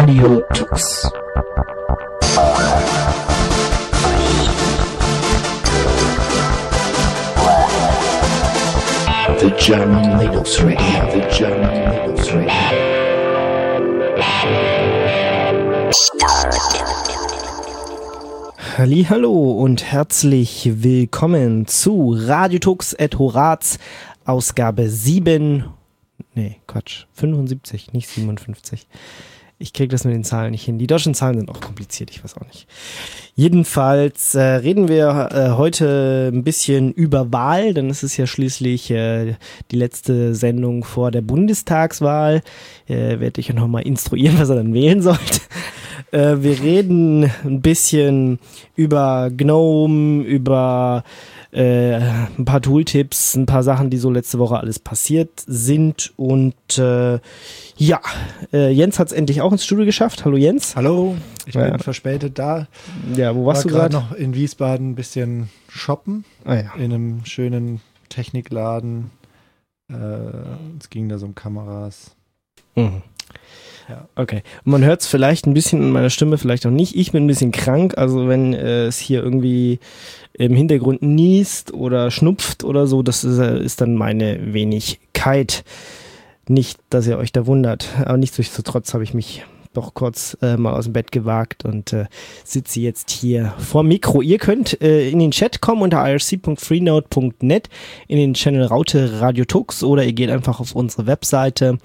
Radio Tux. The German Linux Radio, the German Linux Radio. Hallihallo und herzlich willkommen zu Radio Tux et Horaz, Ausgabe 75, nicht 57. Ich kriege das mit den Zahlen nicht hin. Die deutschen Zahlen sind auch kompliziert, ich weiß auch nicht. Jedenfalls reden wir heute ein bisschen über Wahl, denn es ist ja schließlich die letzte Sendung vor der Bundestagswahl. Werde ich noch mal instruieren, was er dann wählen sollte. Wir reden ein bisschen über GNOME, über ein paar Tooltips, ein paar Sachen, die so letzte Woche alles passiert sind. Und Jens hat es endlich auch ins Studio geschafft. Hallo Jens. Hallo, ich bin verspätet da. Ja, wo warst du gerade? Noch in Wiesbaden ein bisschen shoppen. Ah, ja. In einem schönen Technikladen. Es ging da so um Kameras. Mhm. Ja. Okay. Und man hört es vielleicht ein bisschen in meiner Stimme, vielleicht auch nicht. Ich bin ein bisschen krank, also wenn es hier irgendwie im Hintergrund niest oder schnupft oder so, das ist dann meine Wenigkeit. Nicht, dass ihr euch da wundert, aber nichtsdestotrotz habe ich mich doch kurz mal aus dem Bett gewagt und sitze jetzt hier vor Mikro. Ihr könnt in den Chat kommen unter irc.freenode.net, in den Channel Raute Radio Tux, oder ihr geht einfach auf unsere Webseite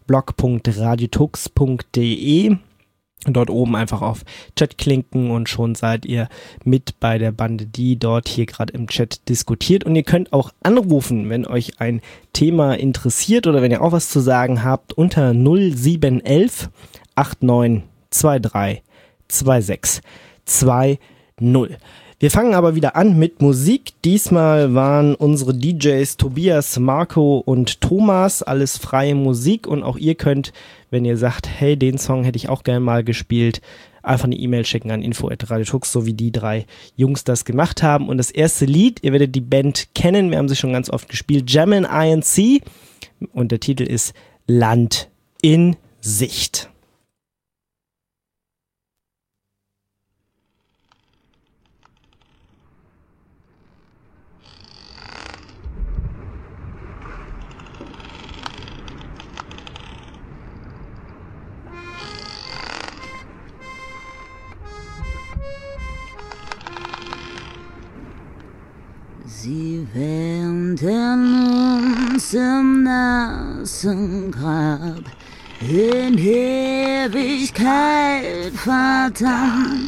blog.radiotux.de. Dort oben einfach auf Chat klinken und schon seid ihr mit bei der Bande, die dort hier gerade im Chat diskutiert. Und ihr könnt auch anrufen, wenn euch ein Thema interessiert oder wenn ihr auch was zu sagen habt, unter 0711 8923 2620. Wir fangen aber wieder an mit Musik. Diesmal waren unsere DJs Tobias, Marco und Thomas, alles freie Musik, und auch ihr könnt, wenn ihr sagt, hey, den Song hätte ich auch gerne mal gespielt, einfach eine E-Mail schicken an info@radiotux, so wie die drei Jungs das gemacht haben. Und das erste Lied, ihr werdet die Band kennen, wir haben sie schon ganz oft gespielt, German INC, und der Titel ist Land in Sicht. Sie wähnten uns im nassen Grab, in Ewigkeit verdammt.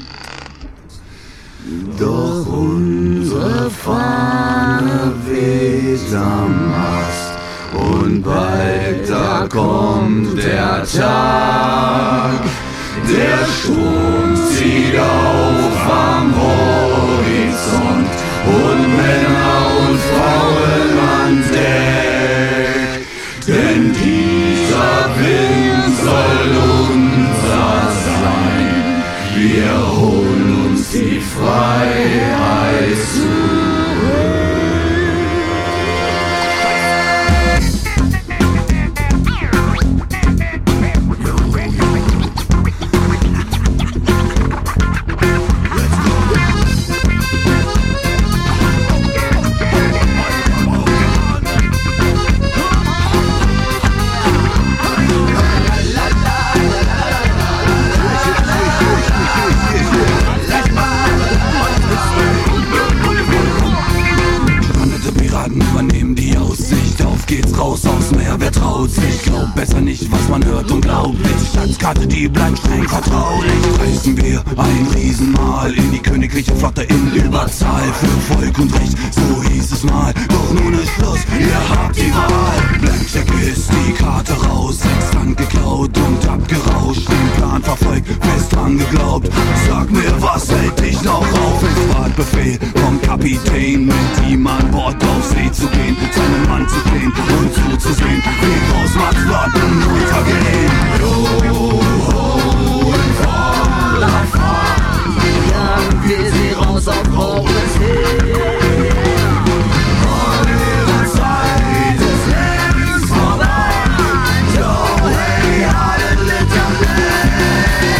Doch unsere Fahne weht am Mast, und bald da kommt der Tag. Der Sturm zieht auf am Horizont, und Männer und Frauen an Deck. Denn dieser Wind soll unser sein. Wir holen uns die Freiheit zurück. Geht's raus aufs Meer, wer traut sich? Glaubt besser nicht, was man hört, und glaubt nicht. Schatzkarte, die bleibt streng vertraulich. Reißen wir ein Riesenmal in die königliche Flotte in Überzahl. Für Volk und Recht, so hieß es mal. Doch nun ist Schluss, ihr habt die Wahl. Blankcheck ist die Karte raus, Sextant geklaut und abgerauscht. Den Plan verfolgt, fest dran geglaubt. Sag mir, was hält dich noch auf? Es war Befehl vom Kapitän, mit ihm an Bord auf See zu gehen, seinem Mann zu stehen und zuzusehen, wie Großmachtflotten untergehen. Jo, ho, in voller Fahrt jagen wir sie raus auf Homeless Hill. Eure Zeit ist längst vorbei. Jo, hey, alle Liter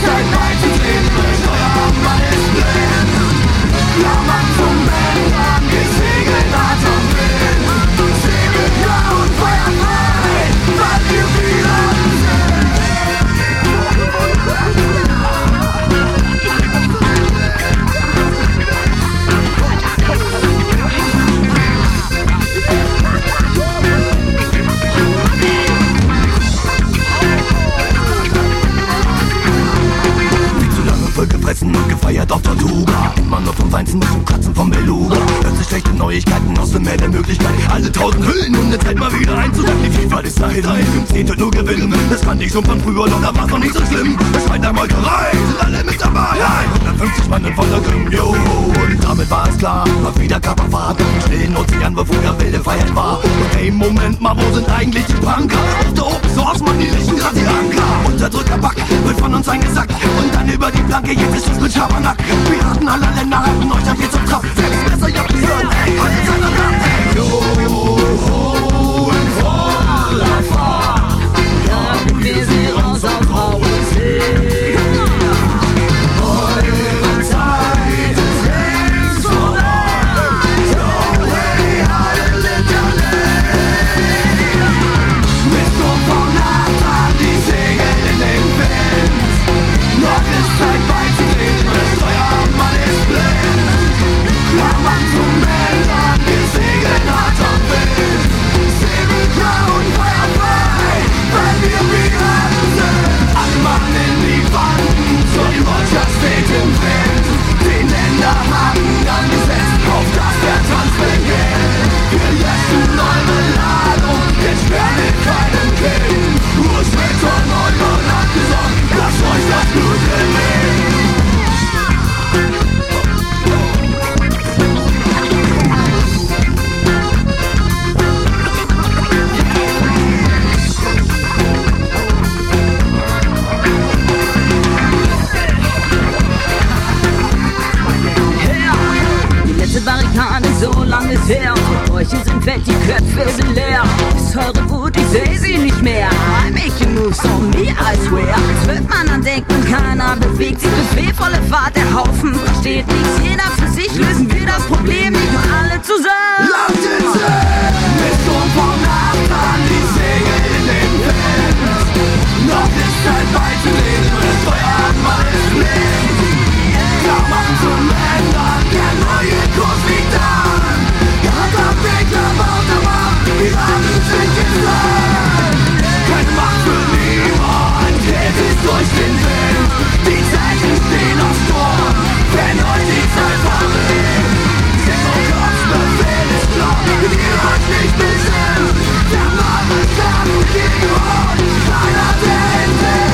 Zeit beizutreten, Steuermann ist blind. Klammern zum Bändern, gesegelt hat am Wind. Segel klar und Feuer frei, weil wir Piraten sind. Voll gefressen und gefeiert auf Tortuga. Immer nur vom Feinsten bis zum Kratzen vom Beluga. Hört sich schlechte Neuigkeiten aus dem Meer der Möglichkeit. Alle 1000 Hüllen, um eine Zeit mal wieder einzusagen. Die Vielfalt ist dahin, 3-15 wird nur gewinnen. Das fand ich schon von früher, doch da war's noch nicht so schlimm. Das schreit nach Molkerei, sind alle mit dabei. 150 Mann in voller Grimm, yo. Und damit war es klar, läuft wieder Körperfahrt. Durch den stillen Ozean, wo früher wilde Freiheit war. Und hey, Moment mal, wo sind eigentlich die Punker? Auf der Open Source, man, die richten grad die Anker. Unterdrückerback wird von uns eingesackt. Und dann über die Planke, jetzt ist Schluss mit Schabernack. Piraten aller Länder halten euch dann viel zum Trab. Selbst besser, ihr habt gehört, ey, alle seid am Land, ey. Jo, in voller Fahrt, jagen wir sie raus auf hohe See. Eure Zeit ist längst vorbei. So, hey, alle Litterlee. Mit Sturm von Nacht an die Segel in den Wind. Noch ist Zeit beizutreten, der Steuermann ist blind. Klammern zum Bändern, gesegelt hat am Wind. Segel klar und Feuer frei, weil wir Piraten sind. Alle Mann in die Banden, Johnny Roger steht im Wind. Den Länderhaken angesetzt, auf das der Tanz beginnt. Wir löschen eure Ladung, jetzt werde keinen Kind. Urschmidt und Neubau abgesorgt, lasst euch das Blut gewinnen. Barrikade, so lange ist her. Für euch sind weg, die Köpfe sind leer. Ist eure Wut, ich seh sie nicht mehr. I make you move, so me, I swear. Jetzt wird man an denken, keiner bewegt sich. Befehlvolle Fahrt, der Haufen versteht nichts. Jeder für sich, lösen wir das Problem nicht nur alle zusammen. Lasst den See! Mit Sturm von Nacht an die Segel in den Wind. Noch ist Zeit beizutreten, das Steuermann ist blind. Klammern zum Ändern, der neue Kurs liegt an. Hand am Weg, Klammern am Arm, Piraten sind gefallen. Keine Macht für niemand, geht es durch den Wind. Die Zeichen stehen auf Sturm, wenn euch die Zeit verrät. Sechs Befehl ist klar, wenn ihr euch nicht besinnt. Der Mann ist klar und gegen euch, keiner der entdeckt.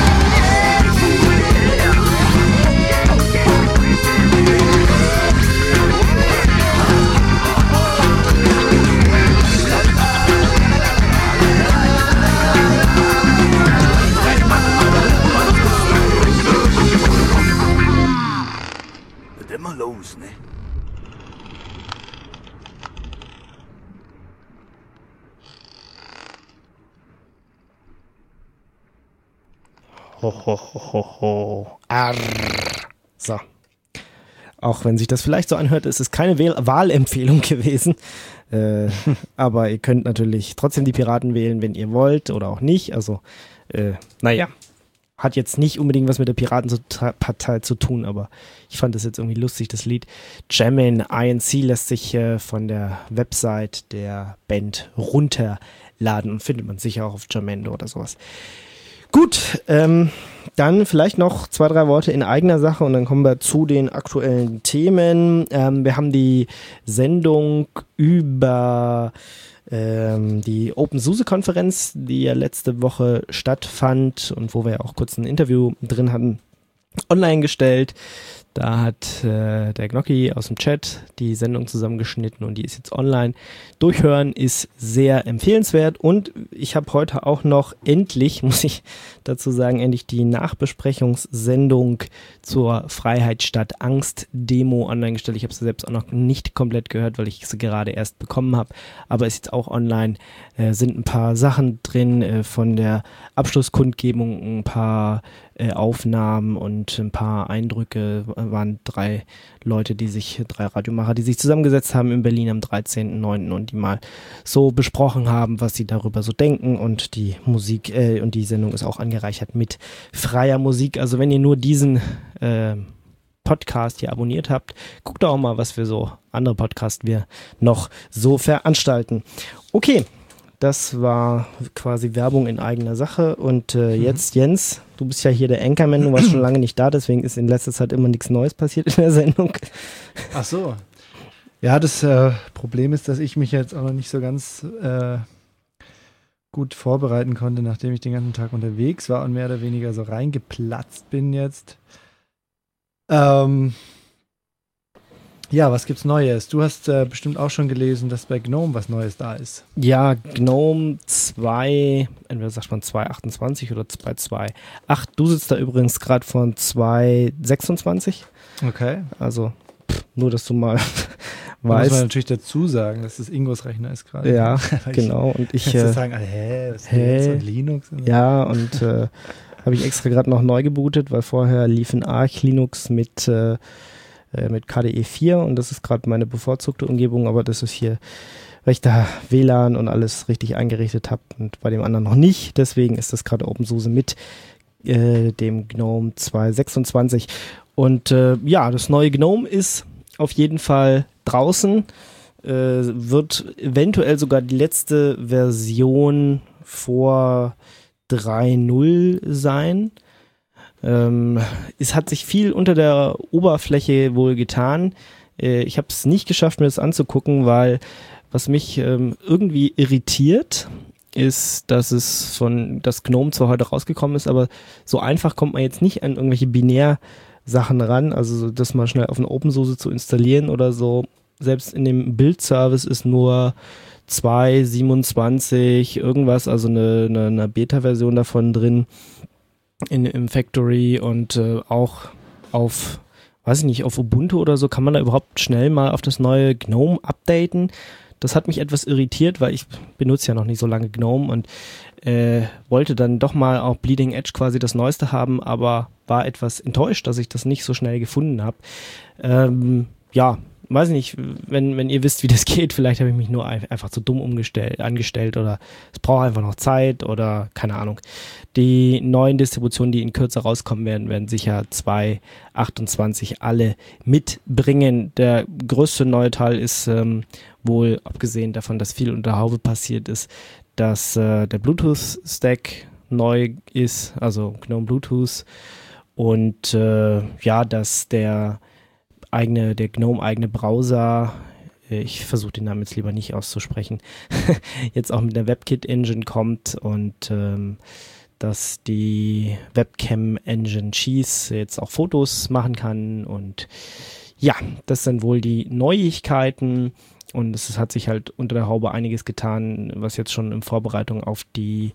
Immer los, ne? Ho, ho, ho, ho, ho. Arr. So. Auch wenn sich das vielleicht so anhört, ist es keine Wahlempfehlung gewesen. Aber ihr könnt natürlich trotzdem die Piraten wählen, wenn ihr wollt oder auch nicht. Also, naja. Hat jetzt nicht unbedingt was mit der Piratenpartei zu tun, aber ich fand das jetzt irgendwie lustig, das Lied. Jammin' INC lässt sich von der Website der Band runterladen und findet man sicher auch auf Jamendo oder sowas. Gut, dann vielleicht noch 2, 3 Worte in eigener Sache und dann kommen wir zu den aktuellen Themen. Wir haben die Sendung über die OpenSUSE-Konferenz, die ja letzte Woche stattfand und wo wir ja auch kurz ein Interview drin hatten, online gestellt. Da hat der Gnocchi aus dem Chat die Sendung zusammengeschnitten und die ist jetzt online. Durchhören ist sehr empfehlenswert und ich habe heute auch noch endlich, muss ich dazu sagen, endlich die Nachbesprechungssendung zur Freiheit statt Angst Demo online gestellt. Ich habe sie selbst auch noch nicht komplett gehört, weil ich sie gerade erst bekommen habe, aber ist jetzt auch online. Sind ein paar Sachen drin von der Abschlusskundgebung, ein paar Aufnahmen und ein paar Eindrücke. Waren drei Radiomacher, die sich zusammengesetzt haben in Berlin am 13.09. und die mal so besprochen haben, was sie darüber so denken, und die Musik und die Sendung ist auch angereichert mit freier Musik. Also wenn ihr nur diesen Podcast hier abonniert habt, guckt doch auch mal, was für so andere Podcasts wir noch so veranstalten. Okay, das war quasi Werbung in eigener Sache und jetzt, Jens, du bist ja hier der Anchorman, du warst schon lange nicht da, deswegen ist in letzter Zeit immer nichts Neues passiert in der Sendung. Ach so. Ja, das Problem ist, dass ich mich jetzt auch noch nicht so ganz gut vorbereiten konnte, nachdem ich den ganzen Tag unterwegs war und mehr oder weniger so reingeplatzt bin jetzt. Ja, was gibt's Neues? Du hast bestimmt auch schon gelesen, dass bei GNOME was Neues da ist. Ja, GNOME 2, entweder sagt man 2.28 oder 2.2. Ach, du sitzt da übrigens gerade von 2.26. Okay. Also, nur, dass du mal Muss weißt. man natürlich dazu sagen, dass das Ingos Rechner ist gerade. Ja, genau. Und ich kannst du sagen, was ist das und Linux? Und so. Ja, und habe ich extra gerade noch neu gebootet, weil vorher lief ein Arch Linux mit KDE 4 und das ist gerade meine bevorzugte Umgebung, aber das ist hier, weil ich da WLAN und alles richtig eingerichtet habe und bei dem anderen noch nicht, deswegen ist das gerade OpenSUSE mit dem GNOME 2.26 und ja, das neue GNOME ist auf jeden Fall draußen, wird eventuell sogar die letzte Version vor 3.0 sein. Es hat sich viel unter der Oberfläche wohl getan. Ich habe es nicht geschafft, mir das anzugucken, weil was mich irgendwie irritiert, ist, dass das GNOME zwar heute rausgekommen ist, aber so einfach kommt man jetzt nicht an irgendwelche Binärsachen ran, also das mal schnell auf ein OpenSUSE zu installieren oder so. Selbst in dem Build-Service ist nur 2.27 irgendwas, also eine Beta-Version davon drin im Factory und auch auf, weiß ich nicht, auf Ubuntu oder so kann man da überhaupt schnell mal auf das neue GNOME updaten. Das hat mich etwas irritiert, weil ich benutze ja noch nicht so lange GNOME und wollte dann doch mal auch Bleeding Edge quasi das Neueste haben, aber war etwas enttäuscht, dass ich das nicht so schnell gefunden habe. Ja, weiß ich nicht, wenn ihr wisst, wie das geht, vielleicht habe ich mich nur einfach zu dumm angestellt oder es braucht einfach noch Zeit oder keine Ahnung. Die neuen Distributionen, die in Kürze rauskommen werden sicher 2.28 alle mitbringen. Der größte neue Teil ist wohl, abgesehen davon, dass viel unter der Haube passiert ist, dass der Bluetooth-Stack neu ist, also GNOME Bluetooth und ja, dass der GNOME-eigene Browser, ich versuche den Namen jetzt lieber nicht auszusprechen, jetzt auch mit der WebKit-Engine kommt und dass die Webcam-Engine Cheese jetzt auch Fotos machen kann und ja, das sind wohl die Neuigkeiten und es hat sich halt unter der Haube einiges getan, was jetzt schon in Vorbereitung auf die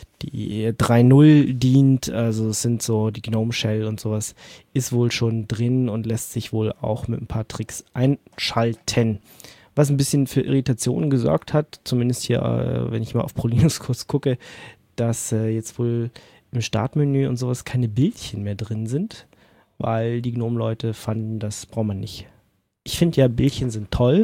3.0 dient, also es sind so die GNOME Shell und sowas, ist wohl schon drin und lässt sich wohl auch mit ein paar Tricks einschalten. Was ein bisschen für Irritationen gesorgt hat, zumindest hier, wenn ich mal auf ProLinux kurz gucke, dass jetzt wohl im Startmenü und sowas keine Bildchen mehr drin sind, weil die GNOME-Leute fanden, das braucht man nicht. Ich finde ja, Bildchen sind toll.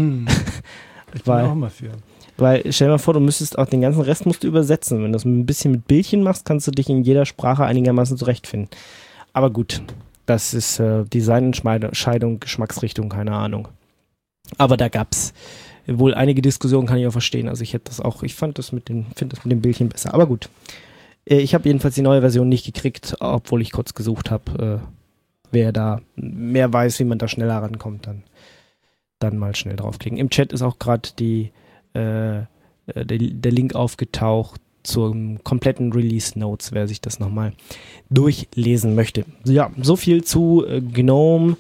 Ich bin auch mal für. Weil stell dir mal vor, du müsstest auch den ganzen Rest musst du übersetzen. Wenn du das ein bisschen mit Bildchen machst, kannst du dich in jeder Sprache einigermaßen zurechtfinden. Aber gut, das ist Designentscheidung, Geschmacksrichtung, keine Ahnung. Aber da gab's wohl einige Diskussionen, kann ich auch verstehen. Also ich finde das mit den Bildchen besser. Aber gut. Ich habe jedenfalls die neue Version nicht gekriegt, obwohl ich kurz gesucht habe. Wer da mehr weiß, wie man da schneller rankommt, dann mal schnell draufklicken. Im Chat ist auch gerade der Link aufgetaucht zur kompletten Release Notes, wer sich das nochmal durchlesen möchte. Ja, so viel zu GNOME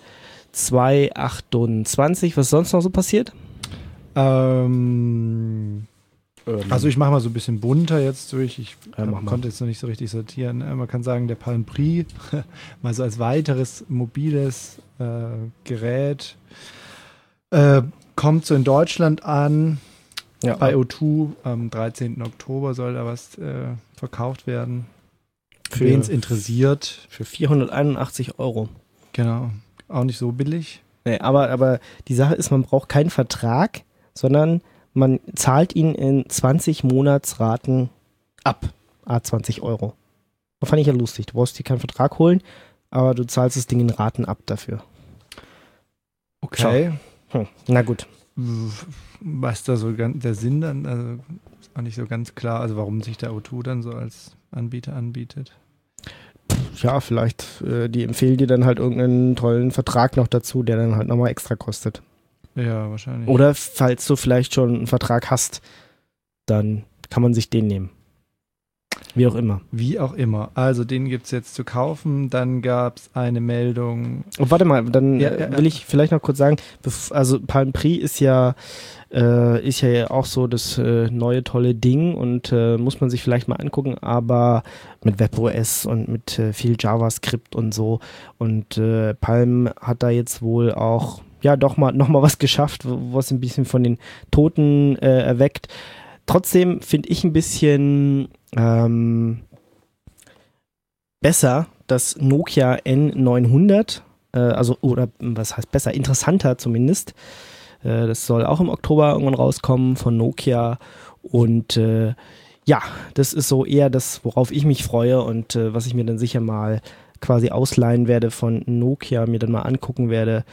2.28. Was ist sonst noch so passiert? Also ich mache mal so ein bisschen bunter jetzt durch. Ich mach mal. konnte jetzt noch nicht so richtig sortieren. Man kann sagen, der Palm Pre, mal so als weiteres mobiles Gerät, kommt so in Deutschland an. Ja. Bei O2 am 13. Oktober soll da was verkauft werden. Wen es interessiert. Für 481 €. Genau. Auch nicht so billig. Nee, aber die Sache ist, man braucht keinen Vertrag, sondern man zahlt ihn in 20 Monatsraten ab. 20 €. Das fand ich ja lustig. Du brauchst dir keinen Vertrag holen, aber du zahlst das Ding in Raten ab dafür. Okay. Na gut. Was da so der Sinn dann, also ist auch nicht so ganz klar, also warum sich der O2 dann so als Anbieter anbietet. Ja, vielleicht, die empfehlen dir dann halt irgendeinen tollen Vertrag noch dazu, der dann halt nochmal extra kostet. Ja, wahrscheinlich. Oder falls du vielleicht schon einen Vertrag hast, dann kann man sich den nehmen. Wie auch immer. Wie auch immer. Also den gibt es jetzt zu kaufen. Dann gab es eine Meldung. Oh, warte mal, dann Ja. will ich vielleicht noch kurz sagen, also Palm Pre ist ja auch so das neue tolle Ding und muss man sich vielleicht mal angucken, aber mit WebOS und mit viel JavaScript und so. Und Palm hat da jetzt wohl auch doch noch mal was geschafft, was ein bisschen von den Toten erweckt. Trotzdem finde ich ein bisschen besser, dass Nokia N900, oder was heißt besser, interessanter zumindest. Das soll auch im Oktober irgendwann rauskommen von Nokia und das ist so eher das, worauf ich mich freue und was ich mir dann sicher mal quasi ausleihen werde von Nokia, mir dann mal angucken werde.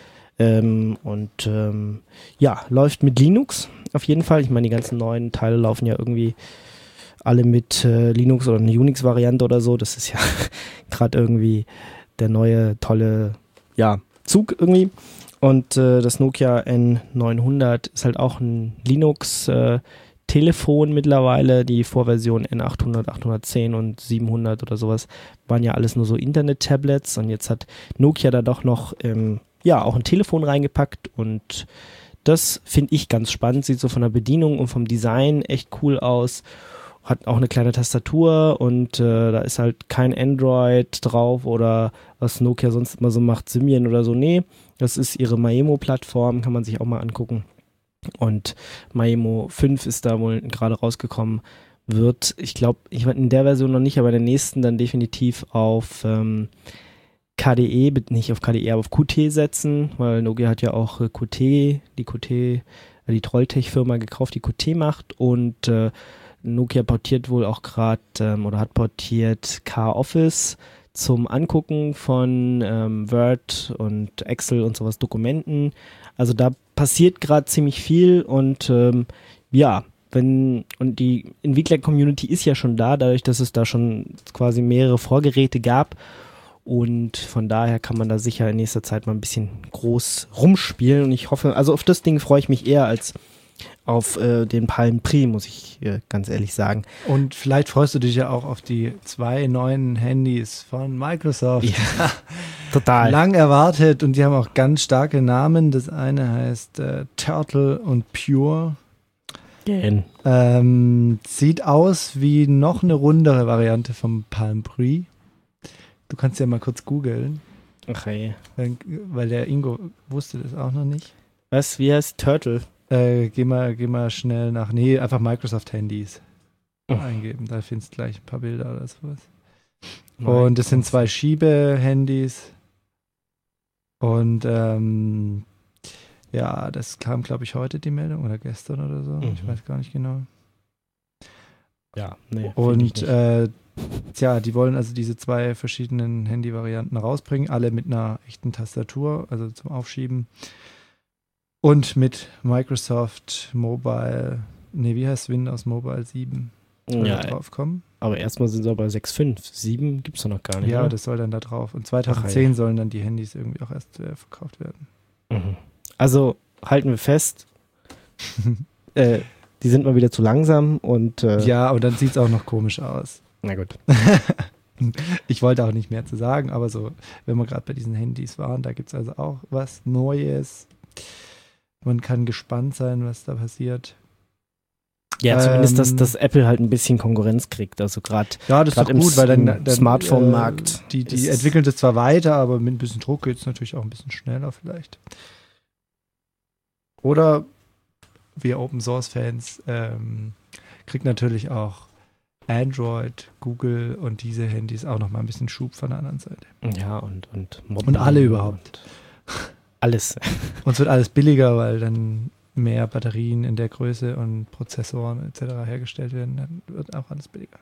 Läuft mit Linux auf jeden Fall. Ich meine, die ganzen neuen Teile laufen ja irgendwie alle mit Linux oder eine Unix-Variante oder so. Das ist ja gerade irgendwie der neue tolle Zug irgendwie. Und das Nokia N900 ist halt auch ein Linux-Telefon mittlerweile. Die Vorversion N800, 810 und 700 oder sowas waren ja alles nur so Internet-Tablets. Und jetzt hat Nokia da doch noch auch ein Telefon reingepackt. Und das finde ich ganz spannend. Sieht so von der Bedienung und vom Design echt cool aus. Hat auch eine kleine Tastatur und da ist halt kein Android drauf oder was Nokia sonst immer so macht, Symbian oder so. Nee, das ist ihre Maemo-Plattform, kann man sich auch mal angucken. Und Maemo 5 ist da wohl gerade rausgekommen. Wird, ich glaube, in der Version noch nicht, aber in der nächsten dann definitiv auf KDE, nicht auf KDE, aber auf Qt setzen, weil Nokia hat ja auch die Trolltech-Firma gekauft, die Qt macht und Nokia portiert wohl auch gerade oder hat portiert K-Office zum Angucken von Word und Excel und sowas, Dokumenten. Also da passiert gerade ziemlich viel und die Entwickler-Community ist ja schon da, dadurch, dass es da schon quasi mehrere Vorgeräte gab. Und von daher kann man da sicher in nächster Zeit mal ein bisschen groß rumspielen. Und ich hoffe, also auf das Ding freue ich mich eher als auf den Palm Pre, muss ich ganz ehrlich sagen. Und vielleicht freust du dich ja auch auf die 2 neuen Handys von Microsoft. Ja, total. Lang erwartet und die haben auch ganz starke Namen. Das eine heißt Turtle und Pure. Sieht aus wie noch eine rundere Variante vom Palm Pre. Du kannst ja mal kurz googeln. Okay. Weil der Ingo wusste das auch noch nicht. Was? Wie heißt Turtle? Geh mal schnell nach. Nee, einfach Microsoft-Handys eingeben. Da findest du gleich ein paar Bilder oder sowas. Und das sind 2 Schiebe-Handys. Und das kam, glaube ich, heute die Meldung oder gestern oder so. Ich weiß gar nicht genau. Ja, nee. Und die wollen also diese 2 verschiedenen Handy-Varianten rausbringen, alle mit einer echten Tastatur, also zum Aufschieben. Und mit Microsoft Mobile, wie heißt Windows Mobile 7? Draufkommen. Aber erstmal sind sie bei 6.5. 7 gibt es doch noch gar nicht. Ja, oder? das soll dann da drauf. Und 2010 sollen dann die Handys irgendwie auch erst verkauft werden. Also halten wir fest, die sind mal wieder zu langsam und Ja, aber dann sieht es auch noch komisch aus. na gut. Ich wollte auch nicht mehr zu sagen, aber so, wenn wir gerade bei diesen Handys waren, da gibt es also auch was Neues. Man kann gespannt sein, was da passiert. Ja, zumindest, dass Apple halt ein bisschen Konkurrenz kriegt. Also gerade Ja, das ist doch im gut, weil dann Smartphone-Markt. die ist- entwickeln das zwar weiter, aber mit ein bisschen Druck geht es natürlich auch ein bisschen schneller vielleicht. Oder wir Open-Source-Fans kriegt natürlich auch Android, Google und diese Handys auch noch mal ein bisschen Schub von der anderen Seite. Ja, und Und alle überhaupt. Alles. Uns wird alles billiger, weil dann mehr Batterien in der Größe und Prozessoren etc. hergestellt werden, dann wird auch alles billiger.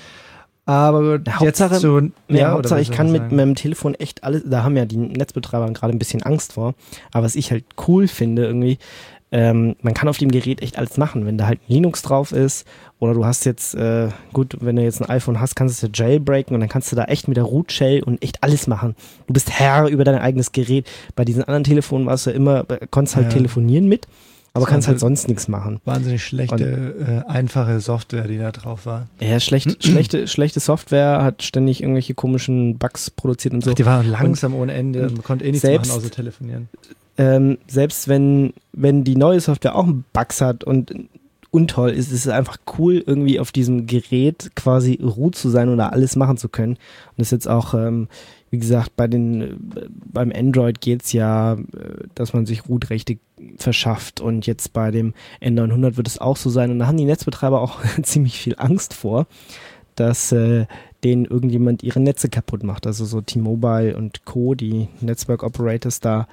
Aber Ja, jetzt Hauptsache- so, Ja, oder Hauptsache, was ich soll kann man mit sagen? meinem Telefon echt alles, da haben ja die Netzbetreiber gerade ein bisschen Angst vor, aber was ich halt cool finde irgendwie, man kann auf dem Gerät echt alles machen, wenn da halt Linux drauf ist oder du hast jetzt, gut, wenn du jetzt ein iPhone hast, kannst du es ja jailbreaken und dann kannst du da echt mit der Root Shell und echt alles machen. Du bist Herr über dein eigenes Gerät. Bei diesen anderen Telefonen warst du immer, konntest halt Ja. telefonieren mit, aber Das kannst war halt sonst nichts machen. Wahnsinnig schlechte, einfache Software, die da drauf war. Ja, schlechte Software, hat ständig irgendwelche komischen Bugs produziert und so. Ach, die war langsam ohne Ende. Man konnte eh nichts selbst- machen, außer telefonieren. Selbst wenn die neue Software auch Bugs hat und untoll ist, ist es einfach cool, irgendwie auf diesem Gerät quasi root zu sein oder alles machen zu können. Und das ist jetzt auch, wie gesagt, beim Android geht's ja, dass man sich Root-Rechte verschafft und jetzt bei dem N900 wird es auch so sein und da haben die Netzbetreiber auch ziemlich viel Angst vor, dass denen irgendjemand ihre Netze kaputt macht. Also so T-Mobile und Co., die Network Operators da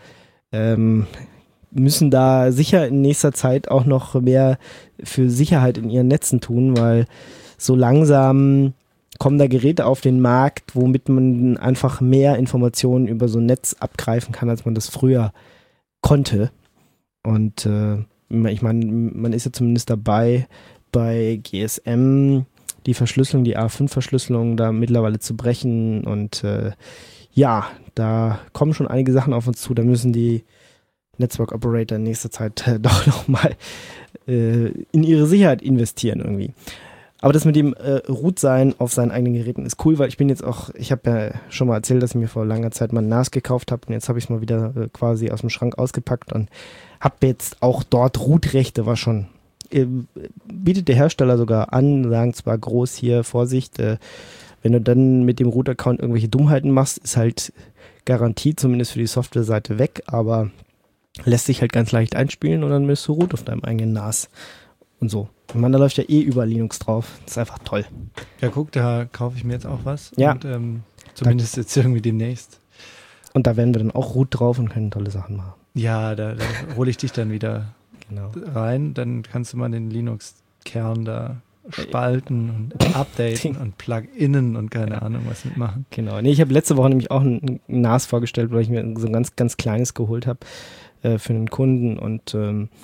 müssen da sicher in nächster Zeit auch noch mehr für Sicherheit in ihren Netzen tun, weil so langsam kommen da Geräte auf den Markt, womit man einfach mehr Informationen über so ein Netz abgreifen kann, als man das früher konnte. Und ich meine, man ist ja zumindest dabei, bei GSM die Verschlüsselung, die A5-Verschlüsselung da mittlerweile zu brechen und ja, da kommen schon einige Sachen auf uns zu, da müssen die Network Operator in nächster Zeit doch nochmal in ihre Sicherheit investieren irgendwie. Aber das mit dem Root-Sein auf seinen eigenen Geräten ist cool, weil ich habe ja schon mal erzählt, dass ich mir vor langer Zeit mal ein NAS gekauft habe und jetzt habe ich es mal wieder quasi aus dem Schrank ausgepackt und habe jetzt auch dort Root-Rechte, war schon bietet der Hersteller sogar an, sagen zwar groß hier, Vorsicht, wenn du dann mit dem Root-Account irgendwelche Dummheiten machst, ist halt Garantie zumindest für die Software-Seite weg, aber lässt sich halt ganz leicht einspielen und dann bist du Root auf deinem eigenen NAS und so. Ich meine, da läuft ja eh über Linux drauf. Das ist einfach toll. Ja, guck, da kaufe ich mir jetzt auch was. Ja. Und zumindest jetzt irgendwie demnächst. Und da werden wir dann auch Root drauf und können tolle Sachen machen. Ja, da hole ich dich dann wieder Genau. rein. Dann kannst du mal den Linux-Kern da spalten und updaten und Pluginen und keine Ahnung was mitmachen. Genau. Nee, ich habe letzte Woche nämlich auch ein NAS vorgestellt, weil ich mir so ein ganz, ganz kleines geholt habe für einen Kunden und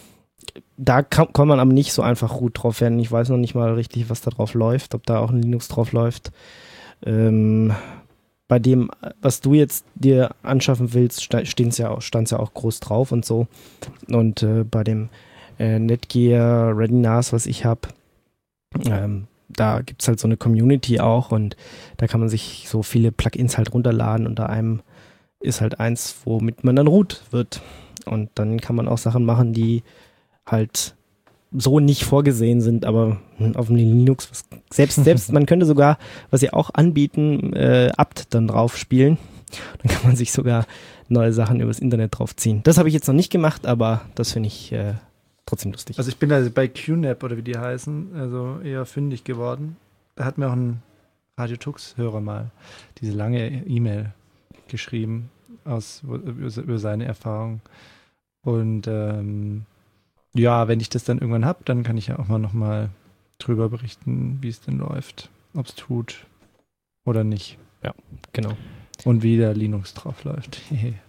da kann man aber nicht so einfach Root drauf werden. Ich weiß noch nicht mal richtig, was da drauf läuft, ob da auch ein Linux drauf läuft. Bei dem, was du jetzt dir anschaffen willst, stand ja auch groß drauf und so. Und bei dem Netgear Ready NAS, was ich habe, da gibt es halt so eine Community auch und da kann man sich so viele Plugins halt runterladen und da einem ist halt eins, womit man dann root wird. Und dann kann man auch Sachen machen, die halt so nicht vorgesehen sind, aber auf dem Linux, selbst man könnte sogar, was sie auch anbieten, apt dann drauf spielen. Dann kann man sich sogar neue Sachen übers Internet draufziehen. Das habe ich jetzt noch nicht gemacht, aber das finde ich trotzdem lustig. Also ich bin da bei QNAP oder wie die heißen, also eher fündig geworden. Da hat mir auch ein Radio Tux-Hörer mal diese lange E-Mail geschrieben über seine Erfahrung. Und ja, wenn ich das dann irgendwann habe, dann kann ich ja auch mal nochmal drüber berichten, wie es denn läuft, ob es tut oder nicht. Genau. Und wie der Linux drauf läuft.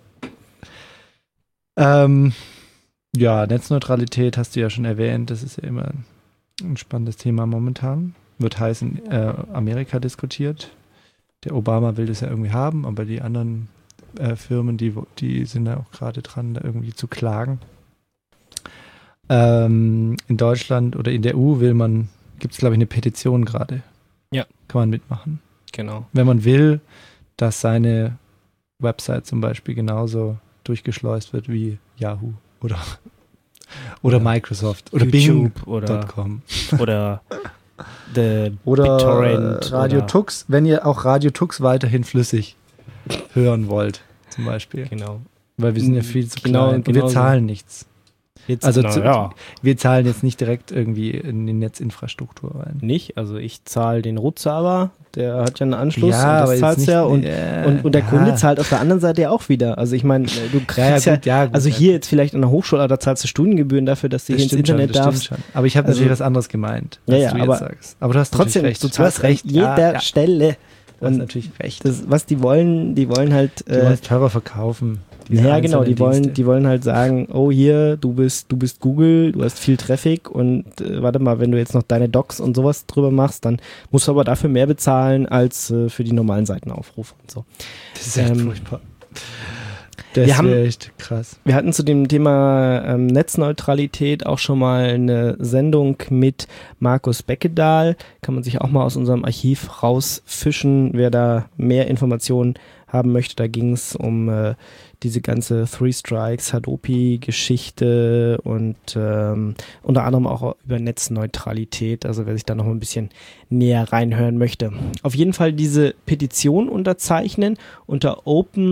Ja, Netzneutralität hast du ja schon erwähnt, das ist ja immer ein spannendes Thema momentan. Wird heiß in Amerika diskutiert. Der Obama will das ja irgendwie haben, aber die anderen Firmen, die sind da auch gerade dran, da irgendwie zu klagen. In Deutschland oder in der EU gibt es, glaube ich, eine Petition gerade. Ja. Kann man mitmachen. Genau. Wenn man will, dass seine Website zum Beispiel genauso durchgeschleust wird wie Yahoo oder Microsoft oder YouTube Bing.com oder the oder BitTorrent Radio oder- Tux, wenn ihr auch Radio Tux weiterhin flüssig hören wollt, zum Beispiel. Genau. Weil wir sind ja viel zu Genau, klein. Und genau wir so. zahlen nichts. Jetzt, Also ja, wir zahlen jetzt nicht direkt irgendwie in die Netzinfrastruktur rein. nicht. Also ich zahle den Root-Server, der hat ja einen Anschluss Ja, und aber das jetzt zahlst nicht- ja und der ja. Kunde zahlt auf der anderen Seite ja auch wieder. Also ich meine, du kriegst gut, also ja. hier jetzt vielleicht an der Hochschule, da zahlst du Studiengebühren dafür, dass du Das hier ins stimmt schon, Internet das darfst. stimmt schon. Aber ich habe Also- natürlich was anderes gemeint, Ja, was ja, du jetzt aber sagst. Aber du hast Trotzdem, natürlich du recht. zahlst an jeder Ja. Stelle. Du hast Und natürlich recht. das, was die wollen halt Die wollen es teurer verkaufen. diese ja, genau, die einzelnen Dienste. wollen halt sagen, oh hier, du bist Google, du hast viel Traffic und warte mal, wenn du jetzt noch deine Docs und sowas drüber machst, dann musst du aber dafür mehr bezahlen als für die normalen Seitenaufrufe und so. Das ist echt furchtbar. Das wir haben- wäre echt krass. Wir hatten zu dem Thema Netzneutralität auch schon mal eine Sendung mit Markus Beckedahl. Kann man sich auch mal aus unserem Archiv rausfischen, wer da mehr Informationen haben möchte. Da ging es um diese ganze Three Strikes, Hadopi-Geschichte und unter anderem auch über Netzneutralität. Also wer sich da noch mal ein bisschen näher reinhören möchte. Auf jeden Fall diese Petition unterzeichnen unter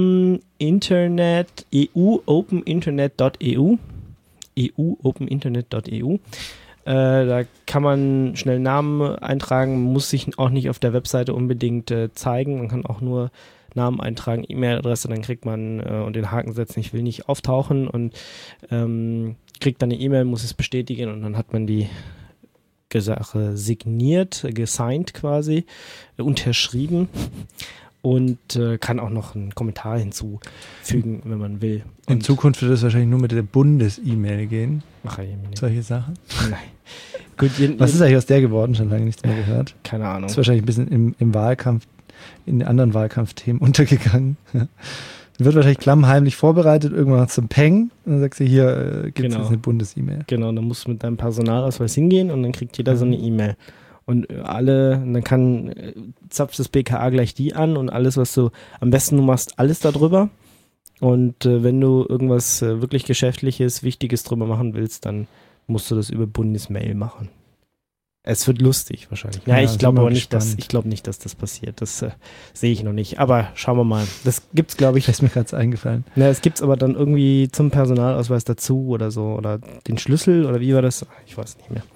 openinternet.eu. Da kann man schnell Namen eintragen, muss sich auch nicht auf der Webseite unbedingt zeigen. Man kann auch nur Namen eintragen, E-Mail-Adresse, dann kriegt man und den Haken setzen, ich will nicht auftauchen und kriegt dann eine E-Mail, muss es bestätigen und dann hat man die Sache signiert, gesigned quasi, unterschrieben und kann auch noch einen Kommentar hinzufügen, wenn man will. In Und Zukunft wird es wahrscheinlich nur mit der Bundes-E-Mail gehen. Ach, ja, Solche Sachen. nein. Gut, Was ist eigentlich aus der geworden? Schon lange nichts mehr gehört. keine Ahnung. Ist wahrscheinlich ein bisschen im Wahlkampf, in den anderen Wahlkampfthemen untergegangen. Wird wahrscheinlich klammheimlich vorbereitet, irgendwann zum Peng. Und dann sagst du, hier gibt es Genau. jetzt eine Bundes-E-Mail. Genau, dann musst du mit deinem Personalausweis hingehen und dann kriegt jeder so eine E-Mail. Und dann zapft das BKA gleich die an und alles, was du, am besten du machst alles darüber. Und wenn du irgendwas wirklich Geschäftliches, Wichtiges drüber machen willst, dann musst du das über Bundesmail machen. Es wird lustig wahrscheinlich. Ja, Ja, ich sind glaube wir aber nicht, gespannt. nicht, dass das passiert. Das sehe ich noch nicht. Aber schauen wir mal. Das gibt's, glaube ich. Das ist mir gerade eingefallen. Na, es gibt's aber dann irgendwie zum Personalausweis dazu oder so. Oder den Schlüssel oder wie war das? Ich weiß nicht mehr.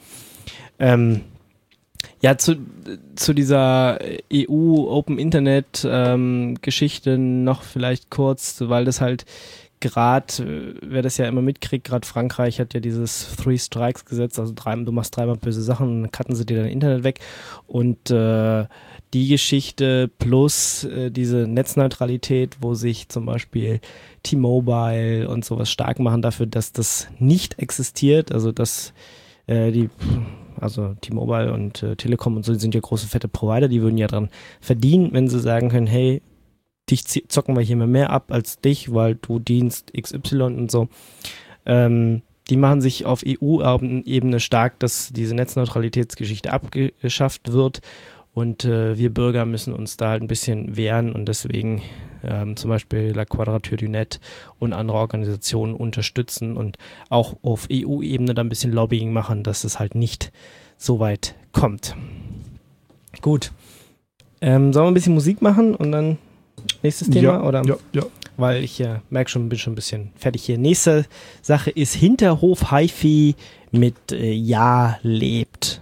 Ja, zu dieser EU Open Internet Geschichte noch vielleicht kurz, weil das halt gerade, wer das ja immer mitkriegt, gerade Frankreich hat ja dieses Three Strikes Gesetz, also du machst dreimal böse Sachen und dann cutten sie dir dein Internet weg und die Geschichte plus diese Netzneutralität, wo sich zum Beispiel T-Mobile und sowas stark machen dafür, dass das nicht existiert, also dass also T-Mobile und Telekom und so, die sind ja große, fette Provider, die würden ja dran verdienen, wenn sie sagen können, hey, dich zocken wir hier mehr ab als dich, weil du dienst XY und so. Die machen sich auf EU-Ebene stark, dass diese Netzneutralitätsgeschichte abgeschafft wird und wir Bürger müssen uns da halt ein bisschen wehren und deswegen zum Beispiel La Quadrature du Net und andere Organisationen unterstützen und auch auf EU-Ebene da ein bisschen Lobbying machen, dass es halt nicht so weit kommt. Gut. Sollen wir ein bisschen Musik machen und dann nächstes Thema? Oder? Ja. Weil ich merke schon, bin schon ein bisschen fertig hier. Nächste Sache ist Hinterhof Hi-Fi mit Ja lebt.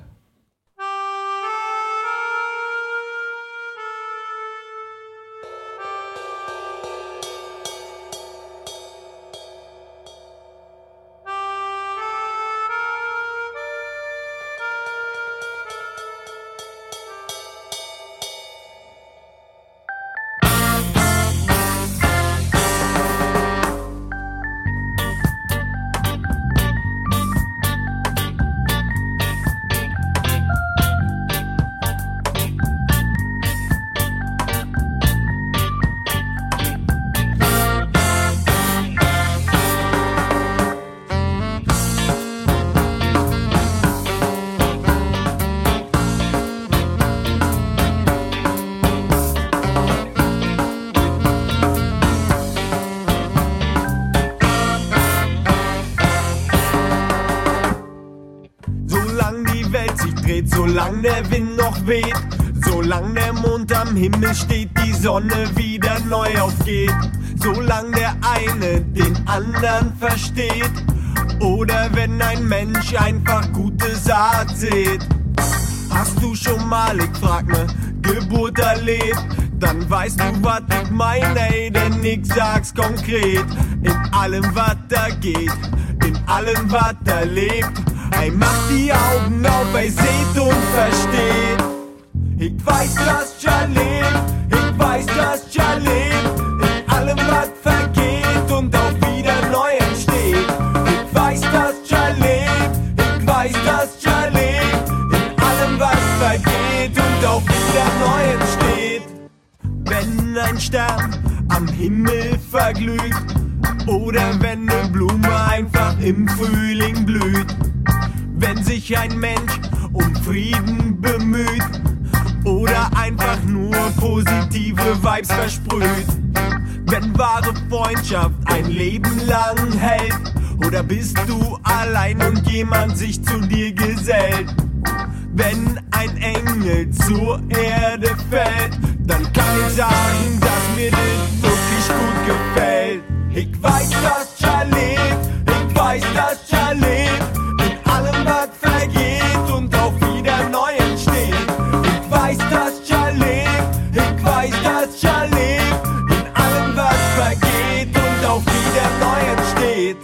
Solange der Wind noch weht, solange der Mond am Himmel steht, die Sonne wieder neu aufgeht. Solange der eine den anderen versteht, oder wenn ein Mensch einfach gute Saat sät. Hast du schon mal, ich frag ne, Geburt erlebt? Dann weißt du, was ich meine, ey, denn ich sag's konkret. In allem, was da geht, in allem, was da lebt. Ey, macht die Augen auf, ey, seht und versteht. Ich weiß, dass Jah lebt, ich weiß, dass Jah lebt. In allem, was vergeht und auch wieder neu entsteht. Ich weiß, dass Jah lebt, ich weiß, dass Jah lebt. In allem, was vergeht und auch wieder neu entsteht. Wenn ein Stern am Himmel verglüht, oder wenn eine Blume einfach im Frühling blüht. Wenn sich ein Mensch um Frieden bemüht, oder einfach nur positive Vibes versprüht. Wenn wahre Freundschaft ein Leben lang hält, oder bist du allein und jemand sich zu dir gesellt. Wenn ein Engel zur Erde fällt, dann kann ich sagen, dass mir das wirklich gut gefällt. Ich weiß, dass Jah lebt, ich weiß, dass Jah lebt. In allem, was vergeht und auch wieder neu entsteht. Ich weiß, dass Jah lebt, ich weiß, dass Jah lebt. In allem, was vergeht und auch wieder neu entsteht.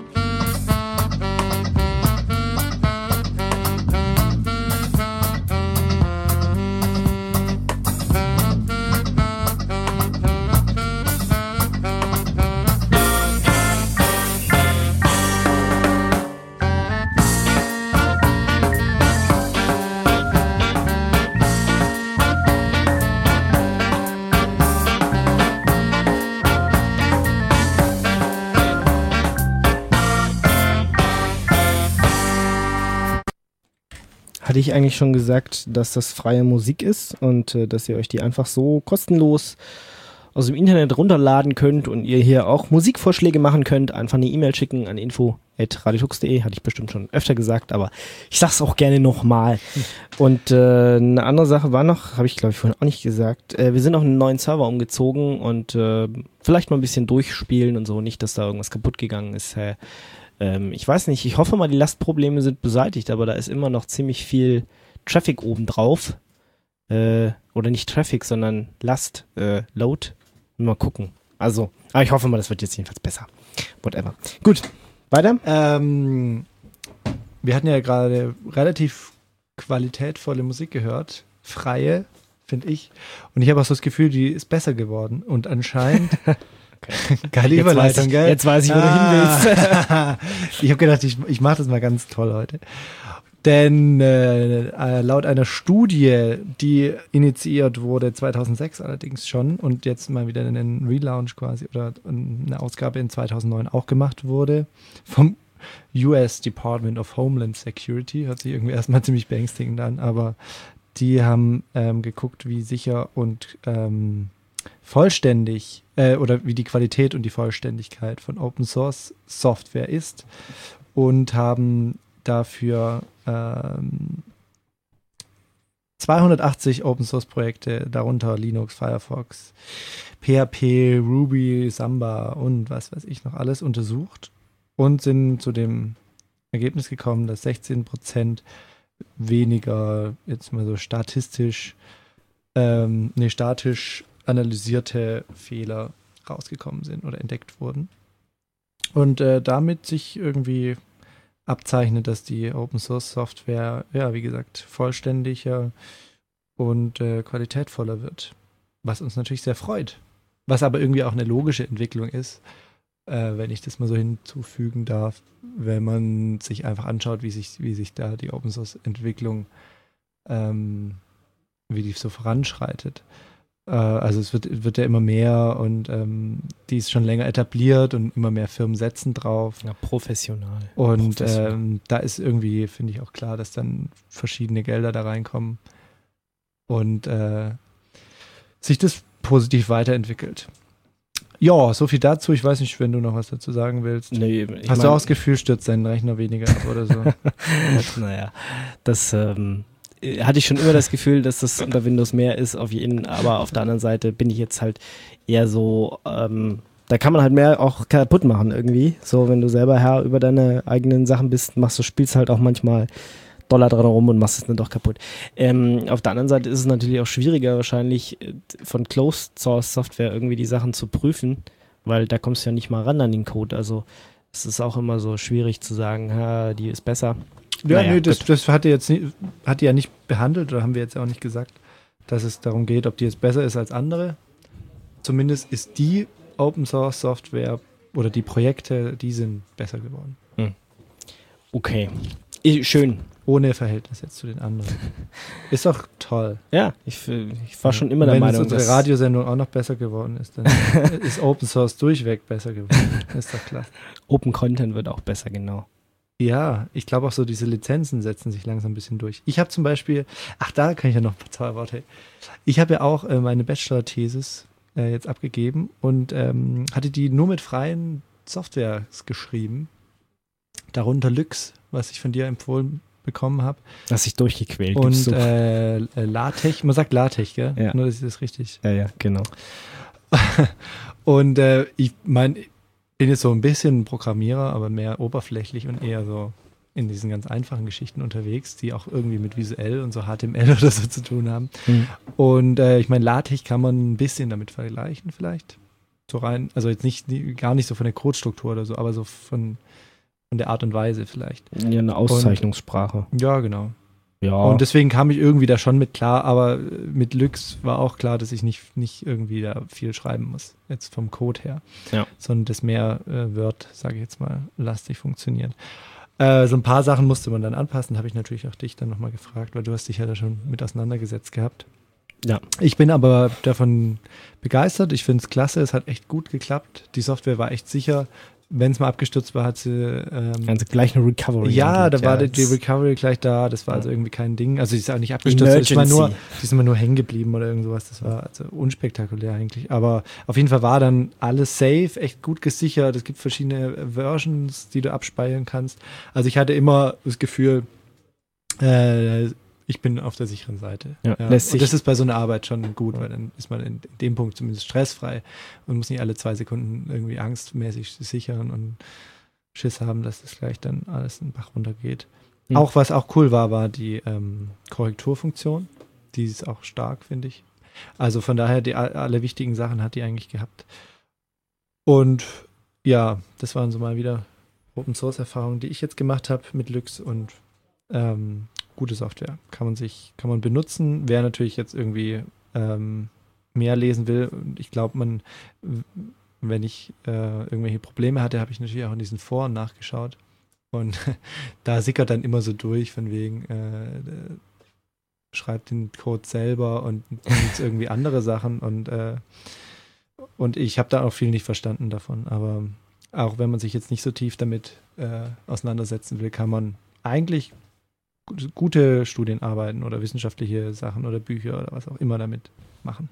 Hatte ich eigentlich schon gesagt, dass das freie Musik ist und dass ihr euch die einfach so kostenlos aus dem Internet runterladen könnt und ihr hier auch Musikvorschläge machen könnt. Einfach eine E-Mail schicken an info@radiotux.de, hatte ich bestimmt schon öfter gesagt, aber ich sag's auch gerne nochmal. Und eine andere Sache war noch, habe ich glaube ich vorhin auch nicht gesagt, wir sind auf einen neuen Server umgezogen und vielleicht mal ein bisschen durchspielen und so, nicht, dass da irgendwas kaputt gegangen ist. Ich weiß nicht, ich hoffe mal, die Lastprobleme sind beseitigt, aber da ist immer noch ziemlich viel Traffic obendrauf. Oder nicht Traffic, sondern Last, Load. Mal gucken. Also, aber ich hoffe mal, das wird jetzt jedenfalls besser. Whatever. Gut, weiter. Wir hatten ja gerade relativ qualitätvolle Musik gehört. Freie, finde ich. Und ich habe auch so das Gefühl, die ist besser geworden. Und anscheinend... Okay. Geile Überleitung, gell? Jetzt weiß ich, wo du hin willst. Ich habe gedacht, ich mache das mal ganz toll heute. Denn laut einer Studie, die initiiert wurde 2006 allerdings schon und jetzt mal wieder einen Relaunch quasi oder eine Ausgabe in 2009 auch gemacht wurde, vom US Department of Homeland Security, hört sich irgendwie erstmal ziemlich beängstigend an, aber die haben geguckt, wie sicher und vollständig oder wie die Qualität und die Vollständigkeit von Open Source Software ist und haben dafür 280 Open Source Projekte, darunter Linux, Firefox, PHP, Ruby, Samba und was weiß ich noch alles untersucht und sind zu dem Ergebnis gekommen, dass 16% weniger, jetzt mal so statisch analysierte Fehler rausgekommen sind oder entdeckt wurden. Und damit sich irgendwie abzeichnet, dass die Open Source Software, ja, wie gesagt, vollständiger und qualitätvoller wird. Was uns natürlich sehr freut. Was aber irgendwie auch eine logische Entwicklung ist, wenn ich das mal so hinzufügen darf, wenn man sich einfach anschaut, wie sich da die Open Source Entwicklung, wie die so voranschreitet. Also es wird ja immer mehr und die ist schon länger etabliert und immer mehr Firmen setzen drauf. Ja, professional. Und da ist irgendwie, finde ich auch klar, dass dann verschiedene Gelder da reinkommen und sich das positiv weiterentwickelt. Ja, so viel dazu. Ich weiß nicht, wenn du noch was dazu sagen willst. Nee, Hast du auch das Gefühl, stürzt dein Rechner weniger ab oder so? Naja, das hatte ich schon immer das Gefühl, dass das unter Windows mehr ist, aber auf der anderen Seite bin ich jetzt halt eher so, da kann man halt mehr auch kaputt machen irgendwie. So, wenn du selber Herr über deine eigenen Sachen bist, spielst halt auch manchmal Dollar dran rum und machst es dann doch kaputt. Auf der anderen Seite ist es natürlich auch schwieriger, wahrscheinlich von Closed Source Software irgendwie die Sachen zu prüfen, weil da kommst du ja nicht mal ran an den Code. Also es ist auch immer so schwierig zu sagen, die ist besser. Ja, Naja, nee, das hat die ja nicht behandelt, oder haben wir jetzt auch nicht gesagt, dass es darum geht, ob die jetzt besser ist als andere. Zumindest ist die Open Source Software oder die Projekte, die sind besser geworden. Okay. Schön. Ohne Verhältnis jetzt zu den anderen. Ist doch toll. Ja, ich war schon immer der Wenn Meinung, jetzt unsere Radiosendung auch noch besser geworden ist, dann ist Open Source durchweg besser geworden. Ist doch klasse. Open Content wird auch besser, genau. Ja, ich glaube auch so, diese Lizenzen setzen sich langsam ein bisschen durch. Ich habe zum Beispiel, da kann ich ja noch ein paar zwei Worte. Ich habe ja auch meine Bachelor-Thesis jetzt abgegeben und hatte die nur mit freien Softwares geschrieben. Darunter Lux, was ich von dir empfohlen bekommen habe. Hast dich durchgequält. Und LaTeX, man sagt LaTeX, gell? Ja. Nur, dass ich das richtig. Ja, genau. Und ich meine, bin jetzt so ein bisschen Programmierer, aber mehr oberflächlich und eher so in diesen ganz einfachen Geschichten unterwegs, die auch irgendwie mit visuell und so HTML oder so zu tun haben. Und ich meine, LaTeX kann man ein bisschen damit vergleichen vielleicht. So rein, also jetzt gar nicht so von der Codestruktur oder so, aber so von der Art und Weise vielleicht. Ja, eine Auszeichnungssprache. Ja, genau. Ja. Und deswegen kam ich irgendwie da schon mit klar, aber mit Lux war auch klar, dass ich nicht irgendwie da viel schreiben muss, jetzt vom Code her. Ja. Sondern das mehr Word, sage ich jetzt mal, lastig funktioniert. So ein paar Sachen musste man dann anpassen, habe ich natürlich auch dich dann nochmal gefragt, weil du hast dich ja da schon mit auseinandergesetzt gehabt. Ja. Ich bin aber davon begeistert, ich finde es klasse, es hat echt gut geklappt, die Software war echt sicher. Wenn es mal abgestürzt war, hat sie also gleich eine Recovery. Ja, da war die Recovery gleich da. Das war also irgendwie kein Ding. Also die ist auch nicht abgestürzt. Die ist immer nur hängen geblieben oder irgend sowas. Das war also unspektakulär eigentlich. Aber auf jeden Fall war dann alles safe, echt gut gesichert. Es gibt verschiedene Versions, die du abspeichern kannst. Also ich hatte immer das Gefühl, ich bin auf der sicheren Seite. Ja, und das ist bei so einer Arbeit schon gut, weil dann ist man in dem Punkt zumindest stressfrei und muss nicht alle 2 Sekunden irgendwie angstmäßig sichern und Schiss haben, dass das gleich dann alles in den Bach runtergeht. Auch was auch cool war die Korrekturfunktion. Die ist auch stark, finde ich. Also von daher, alle wichtigen Sachen hat die eigentlich gehabt. Und ja, das waren so mal wieder Open-Source-Erfahrungen, die ich jetzt gemacht habe mit Lux und gute Software. Kann man benutzen. Wer natürlich jetzt irgendwie mehr lesen will, und ich glaube, wenn ich irgendwelche Probleme hatte, habe ich natürlich auch in diesen Foren nachgeschaut. Und da sickert dann immer so durch, von wegen, schreibt den Code selber und jetzt irgendwie andere Sachen. Und ich habe da auch viel nicht verstanden davon. Aber auch wenn man sich jetzt nicht so tief damit auseinandersetzen will, kann man eigentlich gute Studienarbeiten oder wissenschaftliche Sachen oder Bücher oder was auch immer damit machen.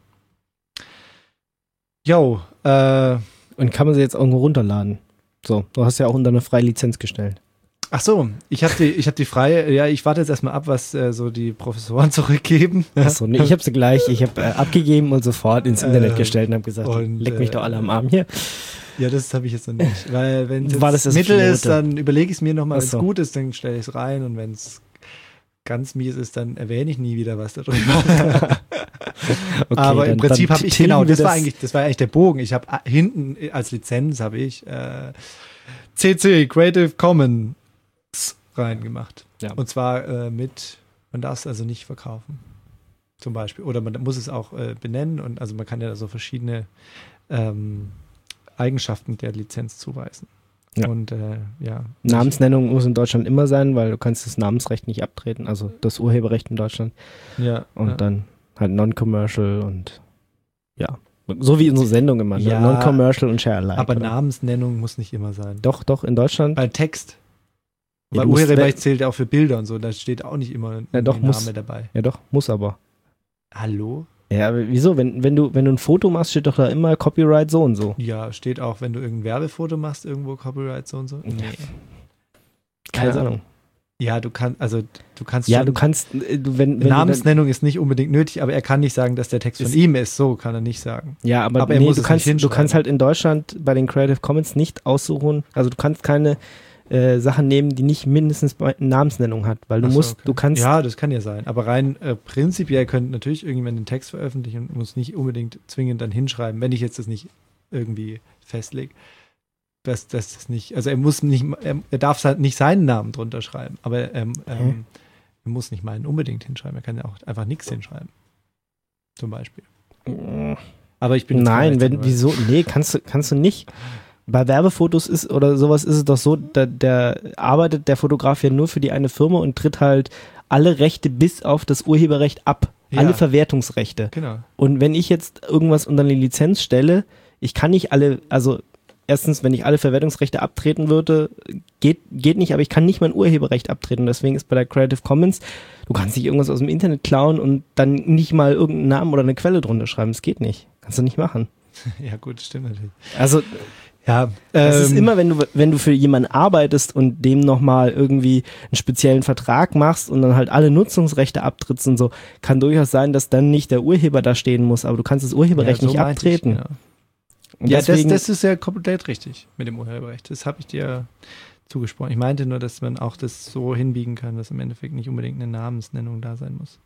Jo. Und kann man sie jetzt irgendwo runterladen? So, du hast ja auch unter eine freie Lizenz gestellt. Ach so, ich hab die freie, ja, ich warte jetzt erstmal ab, was so die Professoren zurückgeben. Achso, nee, ich habe sie gleich, abgegeben und sofort ins Internet gestellt und habe gesagt, leck mich doch alle am Arm hier. Ja, das habe ich jetzt noch nicht, weil wenn es das Mittel ist, dann überlege ich es mir nochmal, wenn es so gut ist, dann stelle ich es rein und wenn es ganz mies ist, dann erwähne ich nie wieder was darüber. Okay, aber im Prinzip habe ich, genau, das war eigentlich der Bogen. Ich habe hinten als Lizenz habe ich CC, Creative Commons reingemacht. Ja. Und zwar man darf es also nicht verkaufen. Zum Beispiel. Oder man muss es auch benennen und also man kann ja so verschiedene Eigenschaften der Lizenz zuweisen. Ja. Und ja. Namensnennung muss in Deutschland immer sein, weil du kannst das Namensrecht nicht abtreten, also das Urheberrecht in Deutschland. Ja. Und dann halt Non-Commercial und ja. So wie unsere Sendung immer. Ja, Non-Commercial und Share Alike. Aber oder? Namensnennung muss nicht immer sein. Doch, in Deutschland. Bei Text. Ja, weil Urheberrecht zählt ja auch für Bilder und so, da steht auch nicht immer ein Name dabei. Ja doch, muss aber. Hallo? Ja, aber wieso? Wenn du ein Foto machst, steht doch da immer Copyright so und so. Ja, steht auch, wenn du irgendein Werbefoto machst, irgendwo Copyright so und so. Nee. Keine Ahnung. Ja, du kannst Ja, schon, du kannst, wenn Namensnennung ist nicht unbedingt nötig, aber er kann nicht sagen, dass der Text von ihm ist. So kann er nicht sagen. Ja, aber er nee, muss du es kannst nicht hinschreiben. halt in Deutschland bei den Creative Commons nicht aussuchen, also du kannst keine Sachen nehmen, die nicht mindestens eine Namensnennung hat, weil du Ach so, musst, okay. du kannst, Ja, das kann ja sein. Aber rein prinzipiell könnte natürlich irgendjemand den Text veröffentlichen und muss nicht unbedingt zwingend dann hinschreiben, wenn ich jetzt das nicht irgendwie festlege. Dass das nicht, also er darf halt nicht seinen Namen drunter schreiben, aber er muss nicht meinen unbedingt hinschreiben. Er kann ja auch einfach nichts hinschreiben. Zum Beispiel. Aber ich bin jetzt nein, kein wieso? Nee, kannst du nicht. Bei Werbefotos ist oder sowas ist es doch so, der arbeitet der Fotograf ja nur für die eine Firma und tritt halt alle Rechte bis auf das Urheberrecht ab. Ja. Alle Verwertungsrechte. Genau. Und wenn ich jetzt irgendwas unter eine Lizenz stelle, ich kann nicht alle, also erstens, wenn ich alle Verwertungsrechte abtreten würde, geht nicht, aber ich kann nicht mein Urheberrecht abtreten. Deswegen ist bei der Creative Commons, du kannst nicht irgendwas aus dem Internet klauen und dann nicht mal irgendeinen Namen oder eine Quelle drunter schreiben. Das geht nicht. Kannst du nicht machen. Ja, gut, stimmt natürlich. Also, Ja, es ist immer, wenn du für jemanden arbeitest und dem nochmal irgendwie einen speziellen Vertrag machst und dann halt alle Nutzungsrechte abtrittst und so, kann durchaus sein, dass dann nicht der Urheber da stehen muss, aber du kannst das Urheberrecht nicht abtreten. Ich, genau. Und Ja, deswegen, das ist ja komplett richtig mit dem Urheberrecht. Das habe ich dir zugesprochen. Ich meinte nur, dass man auch das so hinbiegen kann, dass im Endeffekt nicht unbedingt eine Namensnennung da sein muss.